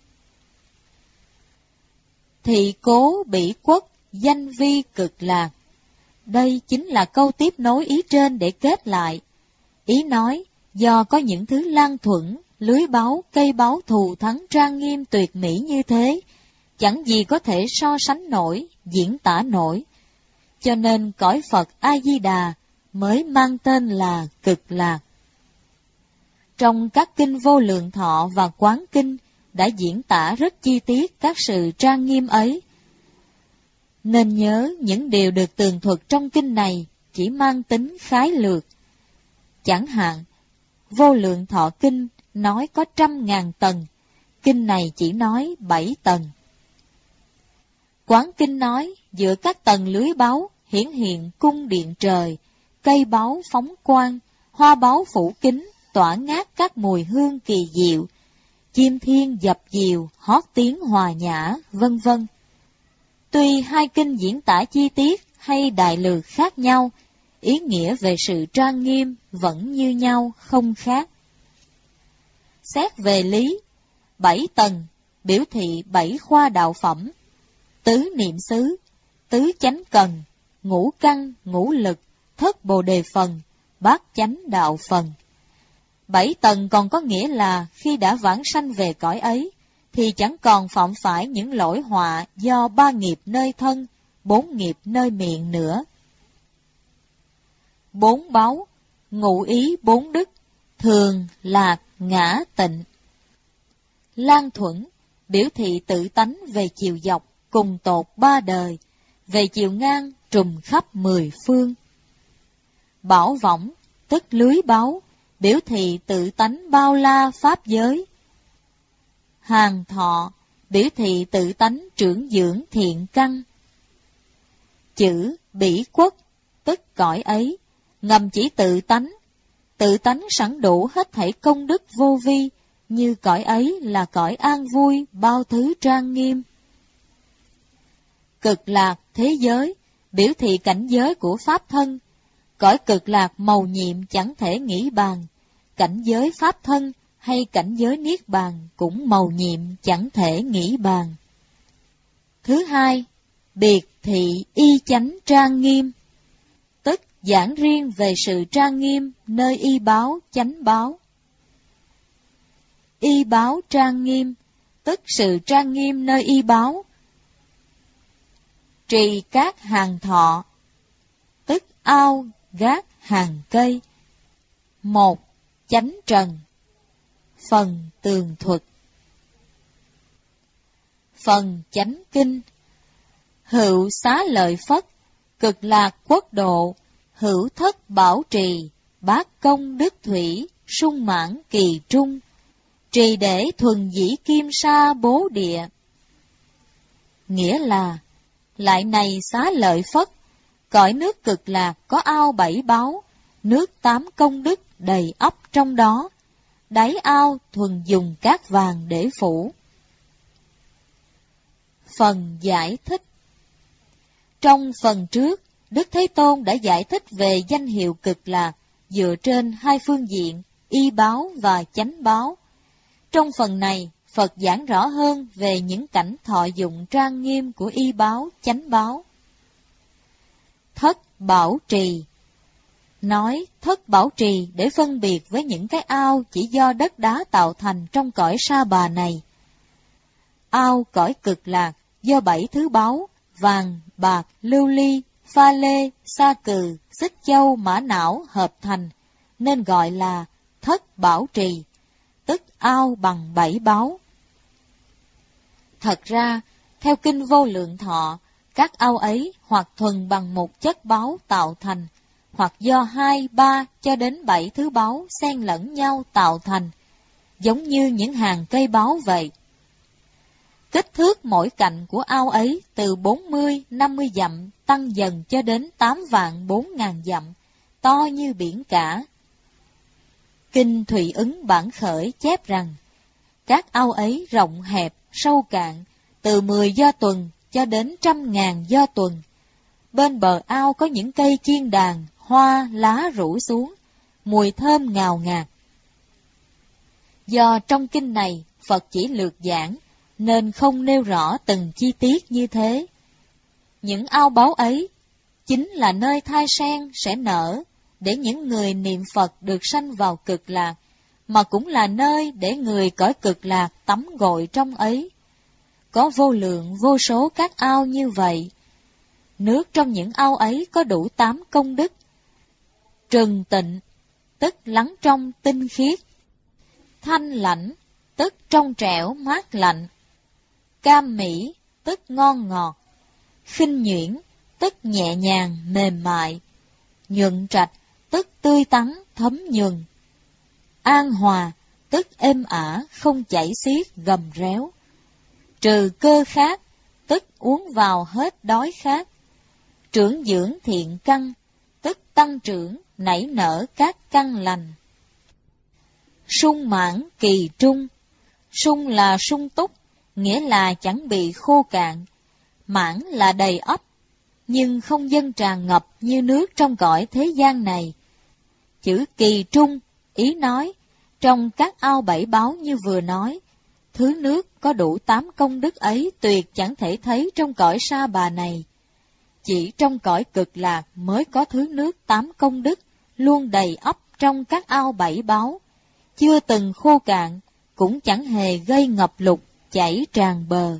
Thị cố bỉ quốc, danh vi cực lạc. Đây chính là câu tiếp nối ý trên để kết lại. Ý nói, do có những thứ lan thuẫn, lưới báu, cây báu thù thắng trang nghiêm tuyệt mỹ như thế, chẳng gì có thể so sánh nổi, diễn tả nổi. Cho nên cõi Phật A-di-đà mới mang tên là cực lạc. Trong các kinh Vô Lượng Thọ và Quán Kinh đã diễn tả rất chi tiết các sự trang nghiêm ấy. Nên nhớ những điều được tường thuật trong kinh này chỉ mang tính khái lược. Chẳng hạn, Vô Lượng Thọ Kinh nói có 100.000 tầng, kinh này chỉ nói 7 tầng. Quán Kinh nói giữa các tầng lưới báu hiển hiện cung điện trời, cây báu phóng quang, hoa báu phủ kín, tỏa ngát các mùi hương kỳ diệu, chim thiên dập dìu, hót tiếng hòa nhã, vân vân. Tuy hai kinh diễn tả chi tiết hay đại lược khác nhau, ý nghĩa về sự trang nghiêm vẫn như nhau, không khác. Xét về lý, 7 tầng biểu thị 7 khoa đạo phẩm: tứ niệm xứ, tứ chánh cần, ngũ căn, ngũ lực, thất bồ đề phần, bát chánh đạo phần. 7 tầng còn có nghĩa là khi đã vãng sanh về cõi ấy, thì chẳng còn phạm phải những lỗi họa do 3 nghiệp nơi thân, 4 nghiệp nơi miệng nữa. 4 báu, ngụ ý 4 đức, thường, lạc, ngã, tịnh. Lan thuẫn, biểu thị tự tánh về chiều dọc, cùng tột 3 đời, về chiều ngang, trùm khắp 10 phương. Bảo võng, tức lưới báu, biểu thị tự tánh bao la pháp giới. Hàng thọ, biểu thị tự tánh trưởng dưỡng thiện căn. Chữ bỉ quốc, tức cõi ấy, ngầm chỉ tự tánh sẵn đủ hết thảy công đức vô vi, như cõi ấy là cõi an vui, bao thứ trang nghiêm. Cực lạc thế giới, biểu thị cảnh giới của pháp thân, cõi cực lạc mầu nhiệm chẳng thể nghĩ bàn, cảnh giới pháp thân hay cảnh giới niết bàn cũng mầu nhiệm chẳng thể nghĩ bàn. Thứ hai, biệt thị y chánh trang nghiêm, tức giảng riêng về sự trang nghiêm nơi y báo chánh báo. Y báo trang nghiêm, tức sự trang nghiêm nơi y báo. Trì các hàng thọ, tức ao, gác, hàng cây. 1. Chánh trần. Phần tường thuật. Phần chánh kinh. Hữu xá lợi Phất, cực lạc quốc độ, hữu thất bảo trì, bát công đức thủy, sung mãn kỳ trung, trì để thuần dĩ kim sa bố địa. Nghĩa là, lại này xá lợi Phất, cõi nước cực lạc có ao 7 báu, nước 8 công đức đầy ắp trong đó, đáy ao thuần dùng cát vàng để phủ. Phần giải thích. Trong phần trước, Đức Thế Tôn đã giải thích về danh hiệu cực lạc dựa trên hai phương diện, y báo và chánh báo. Trong phần này, Phật giảng rõ hơn về những cảnh thọ dụng trang nghiêm của y báo, chánh báo. Thất bảo trì. Nói thất bảo trì để phân biệt với những cái ao chỉ do đất đá tạo thành trong cõi Sa Bà này. Ao cõi cực lạc do 7 thứ báu, vàng, bạc, lưu ly, pha lê, sa cừ, xích châu, mã não hợp thành, nên gọi là thất bảo trì, tức ao bằng 7 báu. Thật ra, theo Kinh Vô Lượng Thọ, các ao ấy hoặc thuần bằng một chất báu tạo thành, hoặc do 2, 3 cho đến 7 thứ báu xen lẫn nhau tạo thành, giống như những hàng cây báu vậy. Kích thước mỗi cạnh của ao ấy từ 40, 50 dặm tăng dần cho đến 8.400.000 dặm, to như biển cả. Kinh Thụy Ứng Bản Khởi chép rằng, các ao ấy rộng hẹp, sâu cạn, từ 10 do tuần cho đến 100.000 do tuần. Bên bờ ao có những cây chiên đàn, hoa, lá rủ xuống, mùi thơm ngào ngạt. Do trong kinh này Phật chỉ lược giảng, nên không nêu rõ từng chi tiết như thế. Những ao báu ấy chính là nơi thai sen sẽ nở, để những người niệm Phật được sanh vào cực lạc, mà cũng là nơi để người cõi cực lạc tắm gội trong ấy. Có vô lượng vô số các ao như vậy. Nước trong những ao ấy có đủ 8 công đức. Trừng tịnh, tức lắng trong tinh khiết. Thanh lãnh, tức trong trẻo mát lạnh. Cam mỹ, tức ngon ngọt. Khinh nhuyễn, tức nhẹ nhàng mềm mại. Nhuận trạch, tức tươi tắn thấm nhuần. An hòa, tức êm ả không chảy xiết gầm réo. Trừ cơ khát, tức uống vào hết đói khát. Trưởng dưỡng thiện căn, tức tăng trưởng nảy nở các căn lành. Sung mãn kỳ trung. Sung là sung túc, nghĩa là chẳng bị khô cạn. Mãn là đầy ắp, nhưng không dâng tràn ngập như nước trong cõi thế gian này. Chữ kỳ trung, ý nói, trong các ao 7 báu như vừa nói, thứ nước có đủ 8 công đức ấy tuyệt chẳng thể thấy trong cõi sa bà này. Chỉ trong cõi cực lạc mới có thứ nước 8 công đức, luôn đầy ắp trong các ao 7 báu, chưa từng khô cạn, cũng chẳng hề gây ngập lụt, chảy tràn bờ.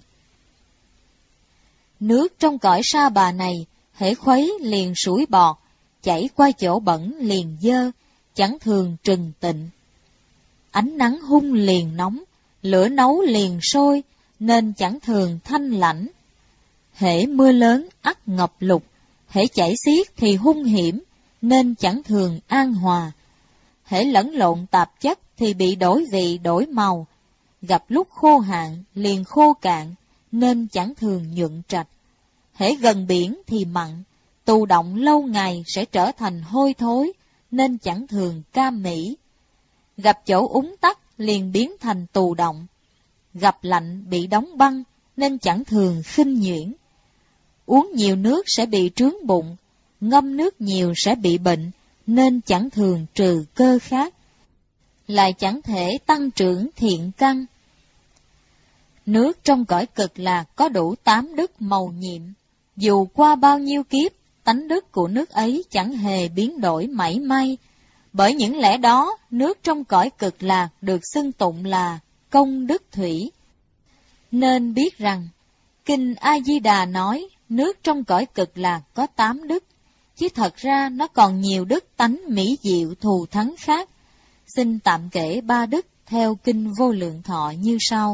Nước trong cõi sa bà này, hễ khuấy liền sủi bọt, chảy qua chỗ bẩn liền dơ, chẳng thường trừng tịnh. Ánh nắng hung liền nóng, lửa nấu liền sôi, nên chẳng thường thanh lãnh. Hễ mưa lớn ắt ngập lụt, hễ chảy xiết thì hung hiểm, nên chẳng thường an hòa. Hễ lẫn lộn tạp chất thì bị đổi vị đổi màu, gặp lúc khô hạn liền khô cạn, nên chẳng thường nhuận trạch. Hễ gần biển thì mặn, tù động lâu ngày sẽ trở thành hôi thối, nên chẳng thường cam mỹ. Gặp chỗ úng tắc liền biến thành tù động, gặp lạnh bị đóng băng, nên chẳng thường khinh nhuyễn. Uống nhiều nước sẽ bị trướng bụng, ngâm nước nhiều sẽ bị bệnh, nên chẳng thường trừ cơ khát, lại chẳng thể tăng trưởng thiện căn. Nước trong cõi cực lạc có đủ 8 đức màu nhiệm, dù qua bao nhiêu kiếp, tánh đức của nước ấy chẳng hề biến đổi mảy may. Bởi những lẽ đó, nước trong cõi cực lạc được xưng tụng là công đức thủy. Nên biết rằng, Kinh A-di-đà nói nước trong cõi cực lạc có 8 đức, chứ thật ra nó còn nhiều đức tánh mỹ diệu thù thắng khác. Xin tạm kể 3 đức theo Kinh Vô Lượng Thọ như sau.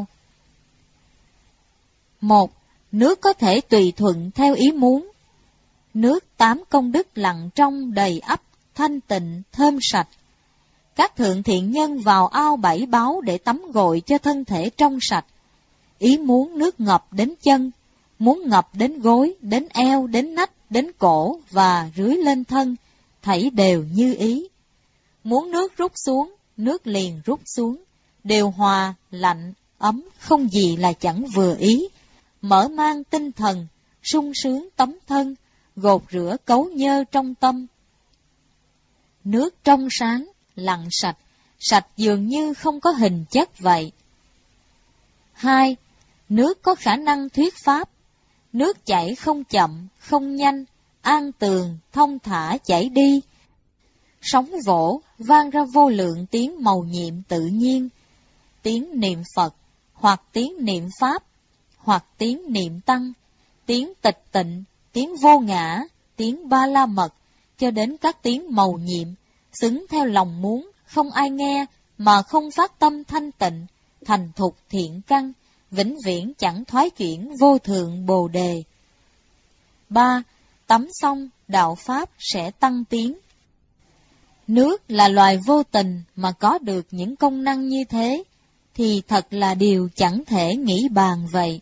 1. Nước có thể tùy thuận theo ý muốn. Nước 8 công đức lặng trong đầy ắp, thanh tịnh, thơm sạch. Các thượng thiện nhân vào ao 7 báu để tắm gội cho thân thể trong sạch. Ý muốn nước ngập đến chân, muốn ngập đến gối, đến eo, đến nách, đến cổ và rưới lên thân, thảy đều như ý. Muốn nước rút xuống, nước liền rút xuống, điều hòa, lạnh, ấm, không gì là chẳng vừa ý. Mở mang tinh thần, sung sướng tấm thân, gột rửa cấu nhơ trong tâm. Nước trong sáng, lặng sạch, sạch dường như không có hình chất vậy. 2. Nước có khả năng thuyết pháp. Nước chảy không chậm, không nhanh, an tường, thông thả chảy đi. Sóng vỗ, vang ra vô lượng tiếng mầu nhiệm tự nhiên. Tiếng niệm Phật, hoặc tiếng niệm Pháp, hoặc tiếng niệm tăng, tiếng tịch tịnh, tiếng vô ngã, tiếng ba la mật, cho đến các tiếng mầu nhiệm, xứng theo lòng muốn, không ai nghe, mà không phát tâm thanh tịnh, thành thục thiện căn, vĩnh viễn chẳng thoái chuyển vô thượng bồ đề. 3. Tắm xong, đạo Pháp sẽ tăng tiến. Nước là loài vô tình mà có được những công năng như thế, thì thật là điều chẳng thể nghĩ bàn vậy.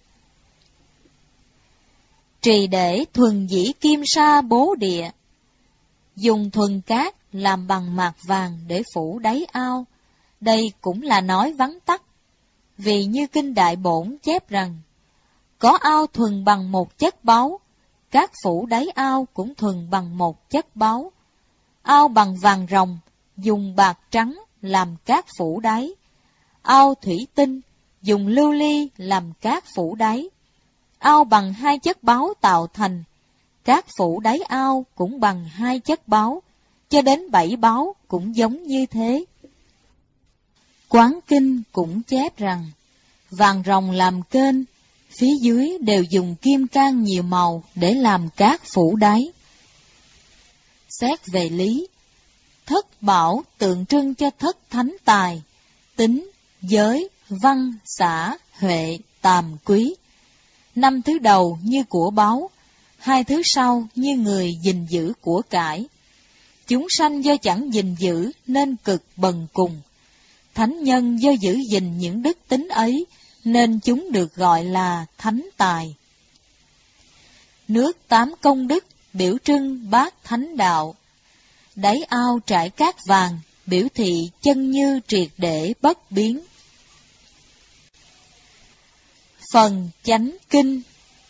Trì để thuần dĩ kim sa bố địa, dùng thuần cát làm bằng mạt vàng để phủ đáy ao. Đây cũng là nói vắn tắt, vì như Kinh Đại Bổn chép rằng, có ao thuần bằng một chất báu, cát phủ đáy ao cũng thuần bằng một chất báu. Ao bằng vàng ròng, dùng bạc trắng làm cát phủ đáy. Ao thủy tinh, dùng lưu ly làm cát phủ đáy. Ao bằng hai chất báu tạo thành, cát phủ đáy ao cũng bằng hai chất báu, cho đến 7 báu cũng giống như thế. Quán Kinh cũng chép rằng, vàng ròng làm kênh, phía dưới đều dùng kim cang nhiều màu để làm cát phủ đáy. Xét về lý, thất bảo tượng trưng cho thất thánh tài, tính, giới, văn, xã, huệ, tàm, quý. 5 thứ đầu như của báu, 2 thứ sau như người gìn giữ của cải. Chúng sanh do chẳng gìn giữ nên cực bần cùng. Thánh nhân do giữ gìn những đức tính ấy nên chúng được gọi là thánh tài. Nước 8 công đức biểu trưng bát thánh đạo. Đáy ao trải cát vàng biểu thị chân như triệt để bất biến. Phần chánh kinh.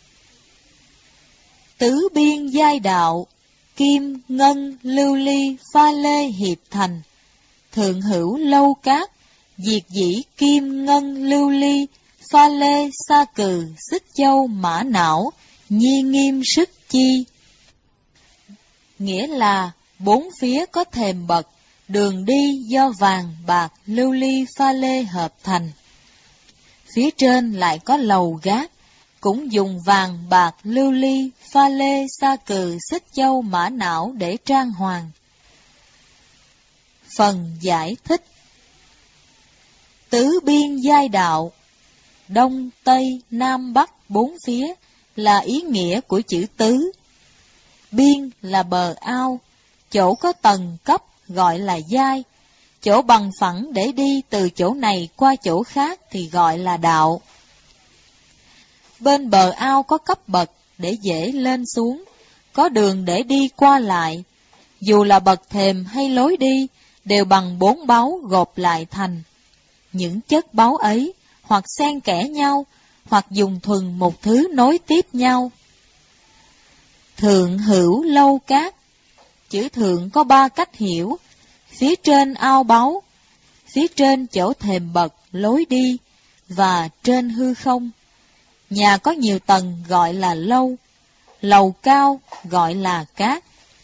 Tứ biên giai đạo, kim, ngân, lưu ly, pha lê hiệp thành. Thượng hữu lâu cát, diệt dĩ kim, ngân, lưu ly, pha lê, sa cừ, xích châu, mã não, nhi nghiêm sức chi. Nghĩa là 4 phía có thềm bậc, đường đi do vàng, bạc, lưu ly, pha lê hợp thành. Phía trên lại có lầu gác, cũng dùng vàng, bạc, lưu ly, pha lê, sa cừ, xích châu, mã não để trang hoàng. Phần giải thích. Tứ biên giai đạo, đông, tây, nam, bắc 4 phía là ý nghĩa của chữ tứ. Biên là bờ ao, chỗ có tầng cấp gọi là giai, chỗ bằng phẳng để đi từ chỗ này qua chỗ khác thì gọi là đạo. Bên bờ ao có cấp bậc để dễ lên xuống, có đường để đi qua lại. Dù là bậc thềm hay lối đi, đều bằng 4 báu gộp lại thành. Những chất báu ấy, hoặc xen kẽ nhau, hoặc dùng thuần một thứ nối tiếp nhau. Thượng hữu lâu cát. Chữ thượng có 3 cách hiểu. Phía trên ao báu, phía trên chỗ thềm bậc, lối đi, và trên hư không. Nhà có nhiều tầng gọi là lâu, lầu cao gọi là cát.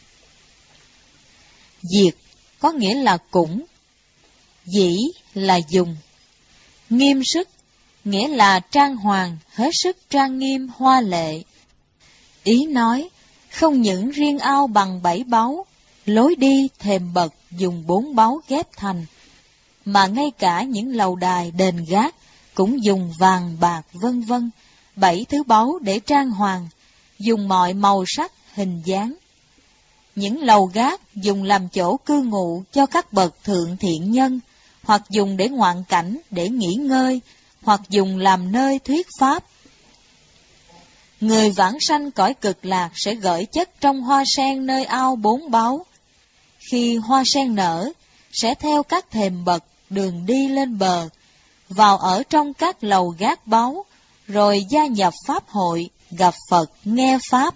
Diệt có nghĩa là cũng, dĩ là dùng. Nghiêm sức nghĩa là trang hoàng, hết sức trang nghiêm hoa lệ. Ý nói, không những riêng ao bằng 7 báu, lối đi thềm bậc dùng 4 báu ghép thành, mà ngay cả những lầu đài đền gác cũng dùng vàng bạc vân vân, 7 thứ báu để trang hoàng, dùng mọi màu sắc, hình dáng. Những lầu gác dùng làm chỗ cư ngụ cho các bậc thượng thiện nhân, hoặc dùng để ngoạn cảnh, để nghỉ ngơi, hoặc dùng làm nơi thuyết pháp. Người vãng sanh cõi cực lạc sẽ gửi chất trong hoa sen nơi ao 4 báu. Khi hoa sen nở, sẽ theo các thềm bậc, đường đi lên bờ, vào ở trong các lầu gác báu, rồi gia nhập pháp hội, gặp Phật, nghe pháp.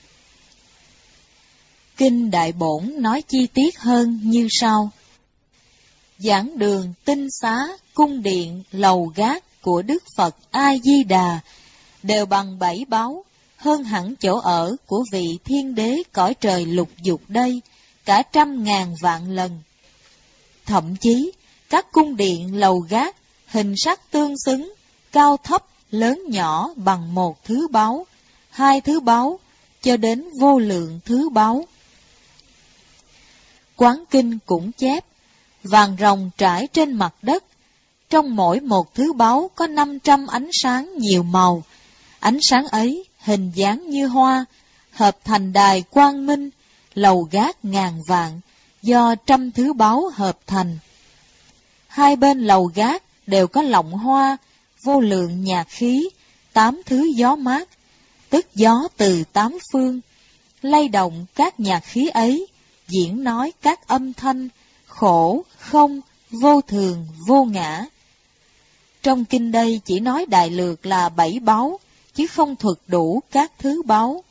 Kinh Đại Bổn nói chi tiết hơn như sau. Giảng đường, tinh xá, cung điện, lầu gác của Đức Phật A-di-đà đều bằng 7 báu, hơn hẳn chỗ ở của vị thiên đế cõi trời lục dục đây, cả 100.000 vạn lần. Thậm chí, các cung điện, lầu gác, hình sắc tương xứng, cao thấp, lớn nhỏ bằng một thứ báu, hai thứ báu, cho đến vô lượng thứ báu. Quán kinh cũng chép, vàng ròng trải trên mặt đất, trong mỗi một thứ báu có 500 ánh sáng nhiều màu, ánh sáng ấy hình dáng như hoa, hợp thành đài quang minh, lầu gác ngàn vạn, do trăm thứ báu hợp thành. Hai bên lầu gác đều có lọng hoa, vô lượng nhạc khí, 8 thứ gió mát, tức gió từ 8 phương, lay động các nhạc khí ấy, diễn nói các âm thanh, khổ, không, vô thường, vô ngã. Trong kinh đây chỉ nói đại lược là 7 báu, chứ không thuật đủ các thứ báu.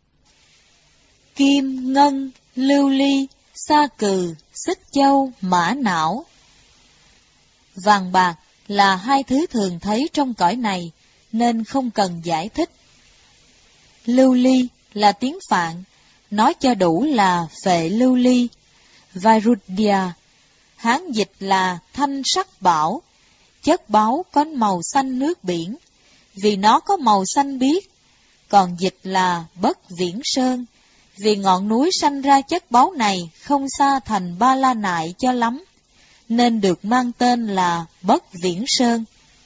Kim, ngân, lưu ly, sa cừ, xích châu, mã não. Vàng bạc là hai thứ thường thấy trong cõi này, nên không cần giải thích. Lưu ly là tiếng Phạn, nói cho đủ là phệ lưu ly. Vairudya, Hán dịch là thanh sắc bảo, chất báu có màu xanh nước biển, vì nó có màu xanh biếc. Còn dịch là bất viễn sơn, vì ngọn núi sanh ra chất báu này không xa thành Ba La Nại cho lắm, nên được mang tên là Bất Viễn Sơn.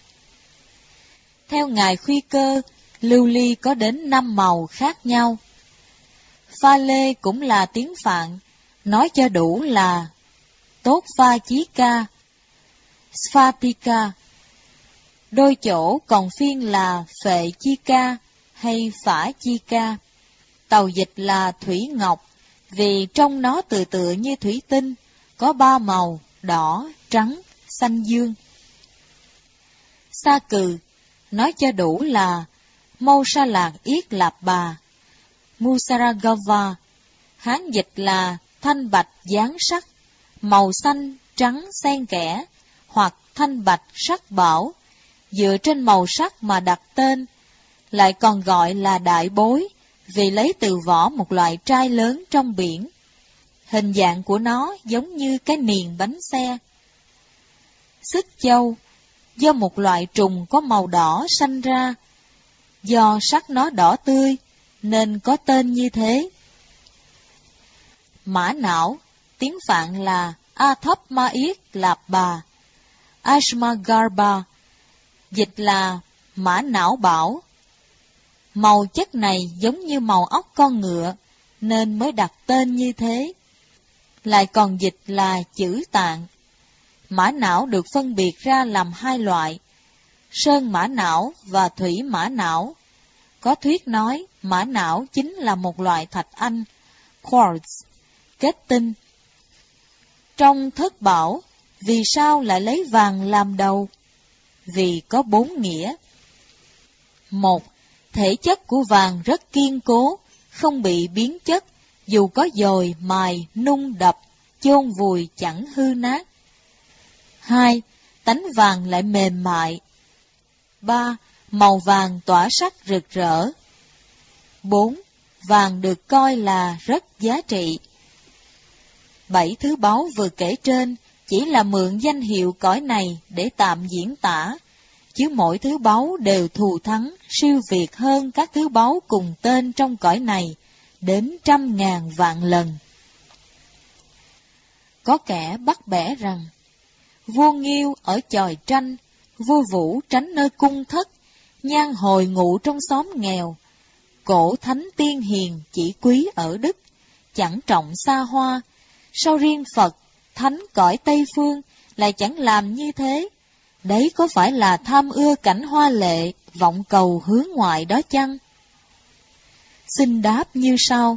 Theo Ngài Khuy Cơ, lưu ly có đến 5 màu khác nhau. Pha lê cũng là tiếng Phạn, nói cho đủ là tốt pha chí ca, sphatika. Đôi chỗ còn phiên là phệ chi ca hay phả chi ca. Tàu dịch là thủy ngọc, vì trong nó tựa tựa như thủy tinh, có 3 màu, đỏ, trắng, xanh dương. Sa cừ, nói cho đủ là mâu sa lạc yết lạp bà, Musaragava, Hán dịch là thanh bạch dáng sắc, màu xanh, trắng xen kẽ, hoặc thanh bạch sắc bảo, dựa trên màu sắc mà đặt tên, lại còn gọi là đại bối, vì lấy từ vỏ một loại trai lớn trong biển. Hình dạng của nó giống như cái niền bánh xe. Xích châu, do một loại trùng có màu đỏ sanh ra, do sắc nó đỏ tươi, nên có tên như thế. Mã não, tiếng Phạn là A Thấp Ma Yết Lạp Bà, Ashmagarbha, dịch là mã não bảo. Màu chất này giống như màu óc con ngựa, nên mới đặt tên như thế. Lại còn dịch là chữ tạng. Mã não được phân biệt ra làm 2 loại, sơn mã não và thủy mã não. Có thuyết nói mã não chính là một loại thạch anh, quartz, kết tinh. Trong Thất Bảo, vì sao lại lấy vàng làm đầu? Vì có 4 nghĩa. 1. Thể chất của vàng rất kiên cố, không bị biến chất, dù có dồi, mài, nung đập, chôn vùi chẳng hư nát. 2. Tánh vàng lại mềm mại. 3. Màu vàng tỏa sắc rực rỡ. 4. Vàng được coi là rất giá trị. 7 thứ báu vừa kể trên chỉ là mượn danh hiệu cõi này để tạm diễn tả, chứ mỗi thứ báu đều thù thắng, siêu việt hơn các thứ báu cùng tên trong cõi này, đến 100.000 vạn lần. Có kẻ bắt bẻ rằng, vua Nghiêu ở chòi tranh, vua Vũ tránh nơi cung thất, nhan hồi ngụ trong xóm nghèo, cổ thánh tiên hiền chỉ quý ở đức, chẳng trọng xa hoa, sao riêng Phật, thánh cõi Tây Phương, lại chẳng làm như thế? Đấy có phải là tham ưa cảnh hoa lệ, vọng cầu hướng ngoại đó chăng? Xin đáp như sau.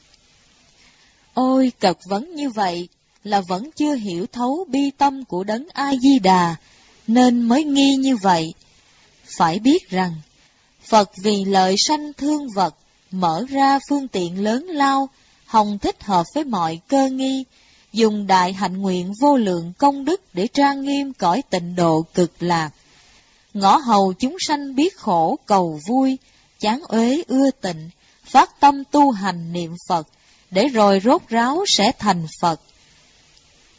Ôi, cật vấn như vậy là vẫn chưa hiểu thấu bi tâm của Đấng A-di-đà, nên mới nghi như vậy. Phải biết rằng, Phật vì lợi sanh thương vật, mở ra phương tiện lớn lao, hòng thích hợp với mọi cơ nghi, dùng đại hạnh nguyện vô lượng công đức để trang nghiêm cõi tịnh độ cực lạc. Ngõ hầu chúng sanh biết khổ cầu vui, chán uế ưa tịnh, phát tâm tu hành niệm Phật, để rồi rốt ráo sẽ thành Phật.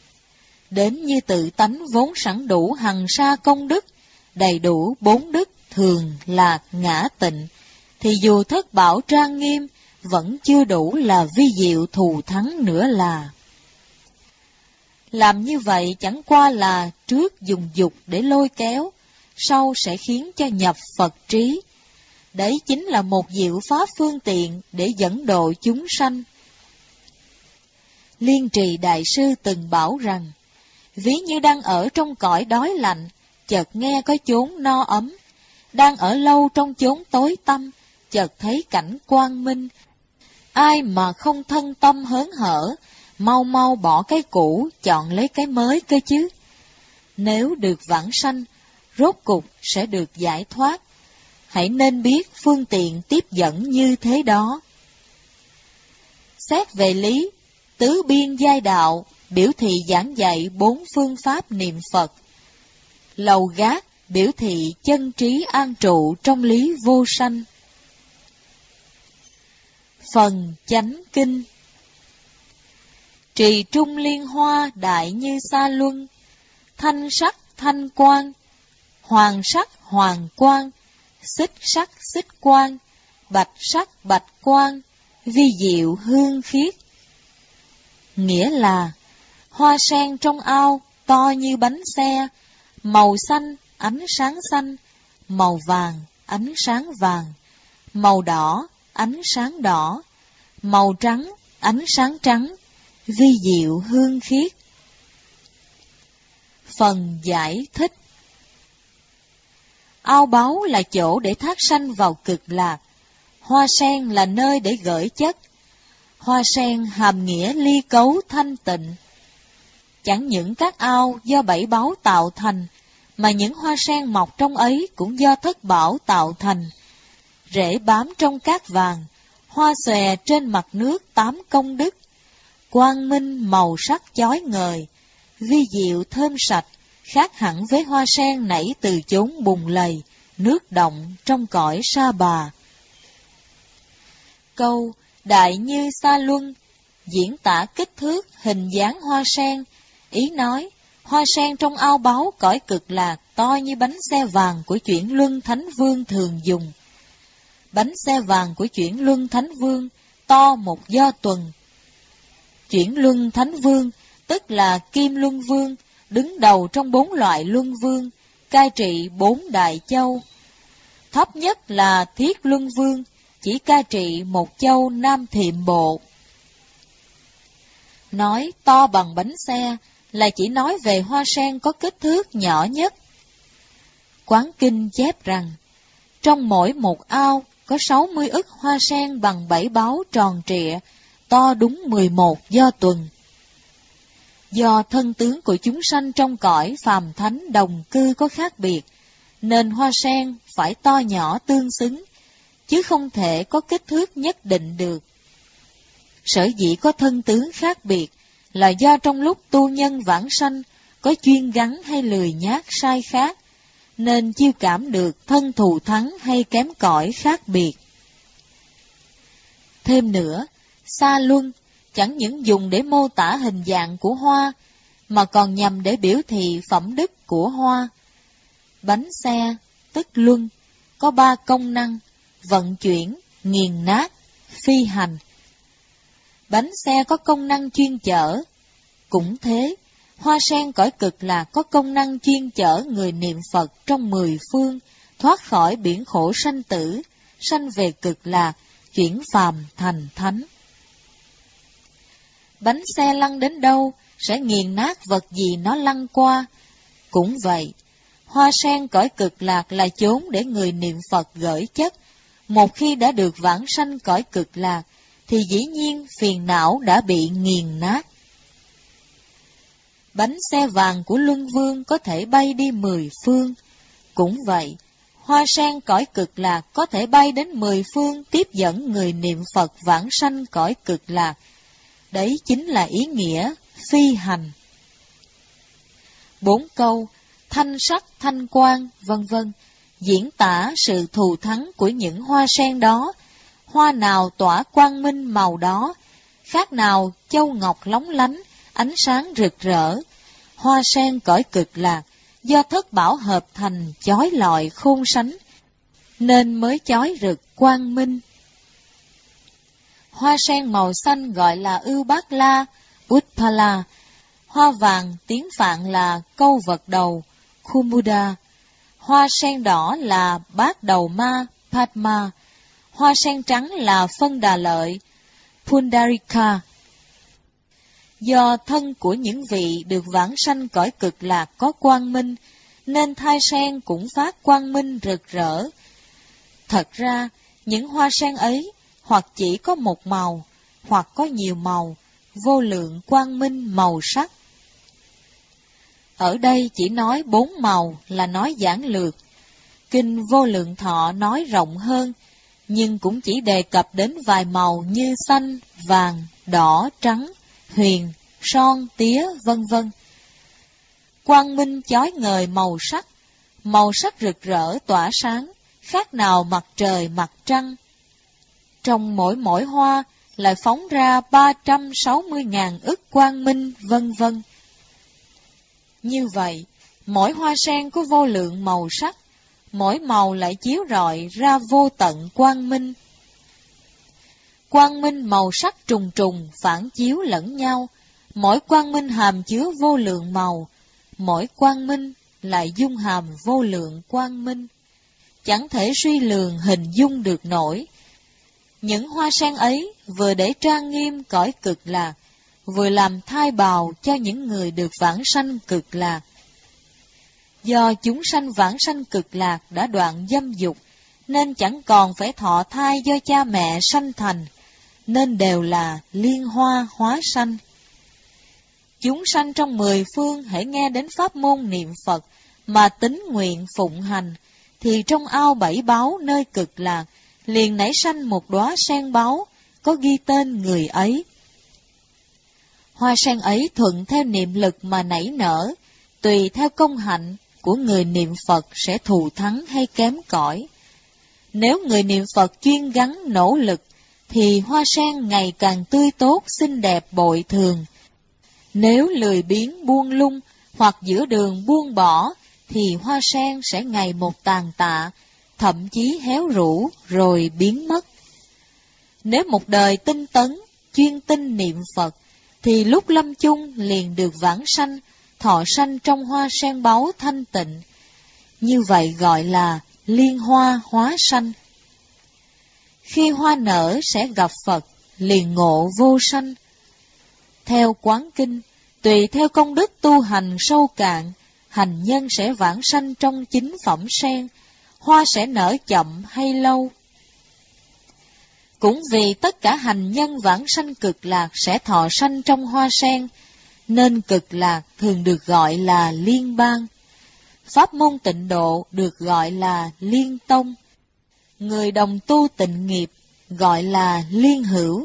Đến như tự tánh vốn sẵn đủ hằng sa công đức, đầy đủ 4 đức, thường lạc ngã tịnh, thì dù thất bảo trang nghiêm, vẫn chưa đủ là vi diệu thù thắng nữa là. Làm như vậy chẳng qua là trước dùng dục để lôi kéo, sau sẽ khiến cho nhập Phật trí. Đấy chính là một diệu pháp phương tiện để dẫn độ chúng sanh. Liên Trì Đại Sư từng bảo rằng, ví như đang ở trong cõi đói lạnh, chợt nghe có chốn no ấm, đang ở lâu trong chốn tối tăm, chợt thấy cảnh quang minh. Ai mà không thân tâm hớn hở, mau mau bỏ cái cũ, chọn lấy cái mới cơ chứ. Nếu được vãng sanh, rốt cục sẽ được giải thoát. Hãy nên biết phương tiện tiếp dẫn như thế đó. Xét về lý, tứ biên giai đạo, biểu thị giảng dạy 4 phương pháp niệm Phật. Lầu gác, biểu thị chân trí an trụ trong lý vô sanh. Phần chánh kinh. Trì trung liên hoa đại như sa luân, thanh sắc thanh quang, hoàng sắc hoàng quang, xích sắc xích quang, bạch sắc bạch quang, vi diệu hương khiết. Nghĩa là, hoa sen trong ao to như bánh xe, màu xanh ánh sáng xanh, màu vàng ánh sáng vàng, màu đỏ ánh sáng đỏ, màu trắng ánh sáng trắng, vi diệu hương khiết. Phần giải thích. Ao báu là chỗ để thác sanh vào cực lạc, hoa sen là nơi để gửi chất. Hoa sen hàm nghĩa ly cấu thanh tịnh. Chẳng những các ao do bảy báu tạo thành, mà những hoa sen mọc trong ấy cũng do thất bảo tạo thành. Rễ bám trong cát vàng, hoa xòe trên mặt nước 8 công đức, quang minh màu sắc chói ngời, vi diệu thơm sạch, khác hẳn với hoa sen nảy từ chốn bùn lầy, nước động trong cõi Sa Bà. Câu đại như sa luân diễn tả kích thước hình dáng hoa sen, ý nói hoa sen trong ao báu cõi cực lạc to như bánh xe vàng của chuyển luân Thánh Vương thường dùng. Bánh xe vàng của chuyển luân Thánh Vương to một do tuần. Chuyển luân Thánh Vương tức là Kim Luân Vương, đứng đầu trong 4 loại luân vương, cai trị 4 đại châu. Thấp nhất là Thiết Luân Vương, chỉ cai trị một châu Nam Thiệm Bộ. Nói to bằng bánh xe là chỉ nói về hoa sen có kích thước nhỏ nhất. Quán Kinh chép rằng, trong mỗi một ao có 60 ức hoa sen bằng 7 báu tròn trịa, to đúng 11 do tuần. Do thân tướng của chúng sanh trong cõi phàm thánh đồng cư có khác biệt, nên hoa sen phải to nhỏ tương xứng, chứ không thể có kích thước nhất định được. Sở dĩ có thân tướng khác biệt là do trong lúc tu nhân vãng sanh có chuyên gắn hay lười nhác sai khác, nên chiêu cảm được thân thù thắng hay kém cỏi khác biệt. Thêm nữa, sa luân chẳng những dùng để mô tả hình dạng của hoa, mà còn nhằm để biểu thị phẩm đức của hoa. Bánh xe, tức luân, có 3 công năng: vận chuyển, nghiền nát, phi hành. Bánh xe có công năng chuyên chở. Cũng thế, hoa sen cõi cực lạc có công năng chuyên chở người niệm Phật trong 10 phương, thoát khỏi biển khổ sanh tử, sanh về cực lạc, chuyển phàm thành thánh. Bánh xe lăn đến đâu, sẽ nghiền nát vật gì nó lăn qua. Cũng vậy, hoa sen cõi cực lạc là chốn để người niệm Phật gửi chất. Một khi đã được vãng sanh cõi cực lạc, thì dĩ nhiên phiền não đã bị nghiền nát. Bánh xe vàng của Luân Vương có thể bay đi 10 phương. Cũng vậy, hoa sen cõi cực lạc có thể bay đến 10 phương tiếp dẫn người niệm Phật vãng sanh cõi cực lạc. Đấy chính là ý nghĩa phi hành. 4 câu thanh sắc thanh quang vân vân diễn tả sự thù thắng của những hoa sen đó. Hoa nào tỏa quang minh màu đó, khác nào châu ngọc lóng lánh, ánh sáng rực rỡ. Hoa sen cõi cực lạc do thất bảo hợp thành chói lọi khôn sánh, nên mới chói rực quang minh. Hoa sen màu xanh gọi là ưu bát la, Utpala. Hoa vàng tiếng Phạn là câu vật đầu, Kumuda. Hoa sen đỏ là bát đầu ma, Padma. Hoa sen trắng là phân đà lợi, Pundarika. Do thân của những vị được vãng sanh cõi cực lạc có quang minh, nên thai sen cũng phát quang minh rực rỡ. Thật ra, những hoa sen ấy hoặc chỉ có một màu, hoặc có nhiều màu, vô lượng quang minh màu sắc. Ở đây chỉ nói 4 màu là nói giản lược. Kinh Vô Lượng Thọ nói rộng hơn, nhưng cũng chỉ đề cập đến vài màu như xanh, vàng, đỏ, trắng, huyền, son, tía, vân vân. Quang minh chói ngời màu sắc rực rỡ tỏa sáng, khác nào mặt trời mặt trăng. Trong mỗi hoa lại phóng ra 360.000 ức quang minh, vân vân. Như vậy, mỗi hoa sen có vô lượng màu sắc, mỗi màu lại chiếu rọi ra vô tận quang minh. Quang minh màu sắc trùng trùng phản chiếu lẫn nhau, mỗi quang minh hàm chứa vô lượng màu, mỗi quang minh lại dung hàm vô lượng quang minh, chẳng thể suy lường hình dung được nổi. Những hoa sen ấy vừa để trang nghiêm cõi cực lạc, vừa làm thai bào cho những người được vãng sanh cực lạc. Do chúng sanh vãng sanh cực lạc đã đoạn dâm dục, nên chẳng còn phải thọ thai do cha mẹ sanh thành, nên đều là liên hoa hóa sanh. Chúng sanh trong 10 phương hãy nghe đến pháp môn niệm Phật mà tín nguyện phụng hành, thì trong ao 7 báu nơi cực lạc liền nảy sanh một đóa sen báu, có ghi tên người ấy. Hoa sen ấy thuận theo niệm lực mà nảy nở, tùy theo công hạnh của người niệm Phật sẽ thù thắng hay kém cỏi. Nếu người niệm Phật chuyên gắng nỗ lực, thì hoa sen ngày càng tươi tốt, xinh đẹp bội thường. Nếu lười biếng buông lung, hoặc giữa đường buông bỏ, thì hoa sen sẽ ngày một tàn tạ, thậm chí héo rũ rồi biến mất. Nếu một đời tinh tấn, chuyên tinh niệm Phật, thì lúc lâm chung liền được vãng sanh, thọ sanh trong hoa sen báu thanh tịnh. Như vậy gọi là liên hoa hóa sanh. Khi hoa nở sẽ gặp Phật, liền ngộ vô sanh. Theo Quán Kinh, tùy theo công đức tu hành sâu cạn, hành nhân sẽ vãng sanh trong chính phẩm sen, hoa sẽ nở chậm hay lâu. Cũng vì tất cả hành nhân vãng sanh cực lạc sẽ thọ sanh trong hoa sen, nên cực lạc thường được gọi là liên bang. Pháp môn tịnh độ được gọi là liên tông. Người đồng tu tịnh nghiệp gọi là liên hữu.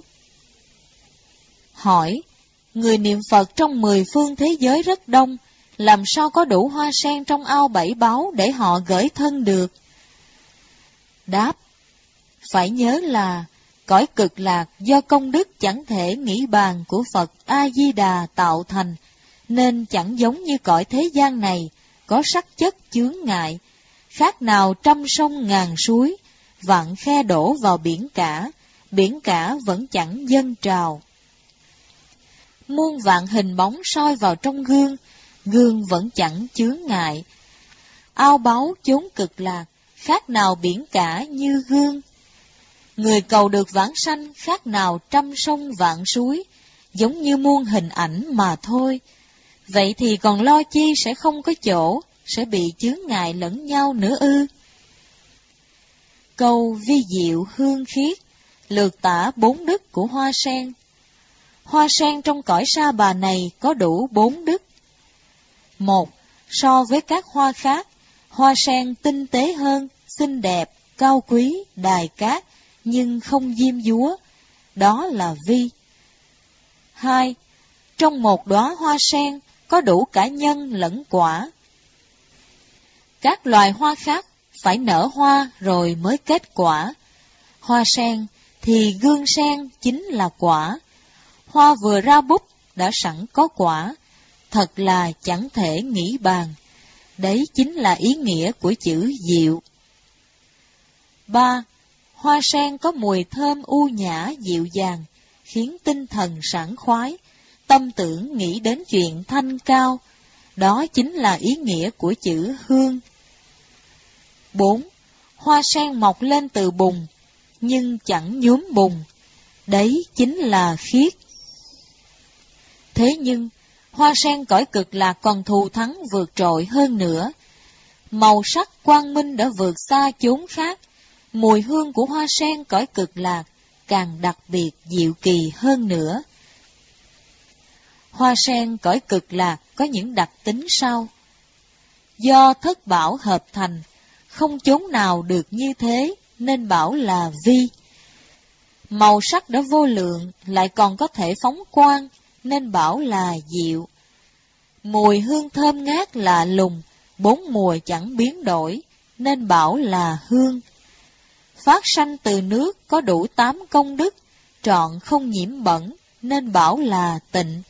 Hỏi, người niệm Phật trong 10 phương thế giới rất đông, làm sao có đủ hoa sen trong ao 7 báu để họ gửi thân được? Đáp, phải nhớ là cõi cực lạc do công đức chẳng thể nghĩ bàn của Phật A-di-đà tạo thành, nên chẳng giống như cõi thế gian này, có sắc chất chướng ngại, khác nào trăm sông ngàn suối, vạn khe đổ vào biển cả vẫn chẳng dâng trào. Muôn vạn hình bóng soi vào trong gương, gương vẫn chẳng chướng ngại. Ao báu chốn cực lạc, khác nào biển cả như gương. Người cầu được vãng sanh khác nào trăm sông vạn suối, giống như muôn hình ảnh mà thôi. Vậy thì còn lo chi sẽ không có chỗ, sẽ bị chướng ngại lẫn nhau nữa ư? Câu vi diệu hương khiết, lược tả 4 đức của hoa sen. Hoa sen trong cõi Sa Bà này có đủ 4 đức. 1. So với các hoa khác, hoa sen tinh tế hơn, xinh đẹp, cao quý, đài cát, nhưng không diêm dúa, đó là vi. 2. Trong một đóa hoa sen có đủ cả nhân lẫn quả. Các loài hoa khác phải nở hoa rồi mới kết quả. Hoa sen thì gương sen chính là quả. Hoa vừa ra búp đã sẵn có quả, thật là chẳng thể nghĩ bàn. Đấy chính là ý nghĩa của chữ diệu. 3. Hoa sen có mùi thơm u nhã dịu dàng, khiến tinh thần sảng khoái, tâm tưởng nghĩ đến chuyện thanh cao. Đó chính là ý nghĩa của chữ hương. 4. Hoa sen mọc lên từ bùn, nhưng chẳng nhuốm bùn. Đấy chính là khiết. Thế nhưng, hoa sen cõi cực lạc còn thù thắng vượt trội hơn nữa. Màu sắc quang minh đã vượt xa chốn khác. Mùi hương của hoa sen cõi cực lạc càng đặc biệt diệu kỳ hơn nữa. Hoa sen cõi cực lạc có những đặc tính sau. Do thất bảo hợp thành, không chốn nào được như thế, nên bảo là vi. Màu sắc đã vô lượng, lại còn có thể phóng quang, nên bảo là diệu. Mùi hương thơm ngát lạ lùng, 4 mùa chẳng biến đổi, nên bảo là hương. Phát sanh từ nước có đủ 8 công đức, trọn không nhiễm bẩn, nên bảo là tịnh.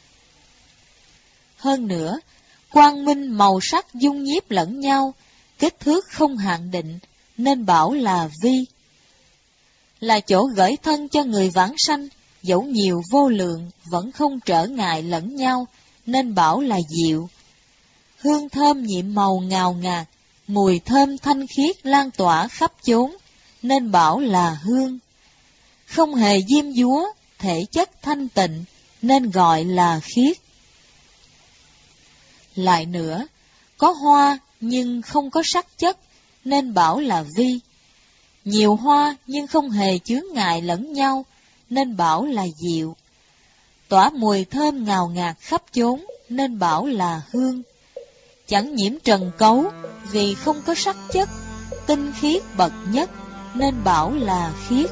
Hơn nữa, quang minh màu sắc dung nhiếp lẫn nhau, kích thước không hạn định, nên bảo là vi. Là chỗ gởi thân cho người vãng sanh, dẫu nhiều vô lượng, vẫn không trở ngại lẫn nhau, nên bảo là diệu. Hương thơm nhiệm màu ngào ngạt, mùi thơm thanh khiết lan tỏa khắp chốn, nên bảo là hương. Không hề diêm dúa, thể chất thanh tịnh, nên gọi là khiết. Lại nữa, có hoa nhưng không có sắc chất, nên bảo là vi. Nhiều hoa nhưng không hề chướng ngại lẫn nhau, nên bảo là diệu. Tỏa mùi thơm ngào ngạt khắp chốn, nên bảo là hương. Chẳng nhiễm trần cấu, vì không có sắc chất, tinh khiết bậc nhất, nên bảo là khiết.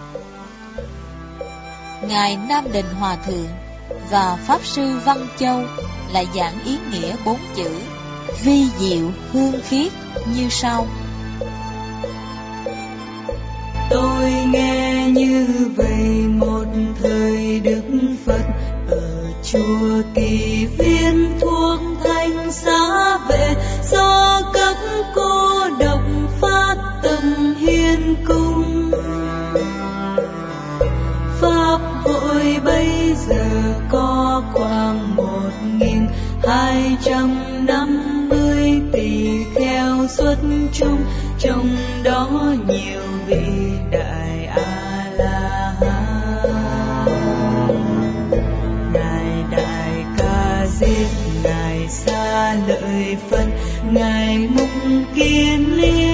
Ngài Nam Định Hòa Thượng và Pháp Sư Văn Châu lại giảng ý nghĩa 4 chữ vi diệu hương khiết như sau. Tôi nghe như vậy một thời Đức Phật ở chùa Kỳ Viên thuộc thành Xá Vệ, do cấp cô độc phát tâm hiến cung. Pháp hội bây giờ có khoảng 1250 tỳ kheo xuất chúng, trong đó nhiều vị đại A-la-hán. Ngài Đại Ca Diếp, Ngài Sa Lợi Phật, Ngài Mục Kiền Liên,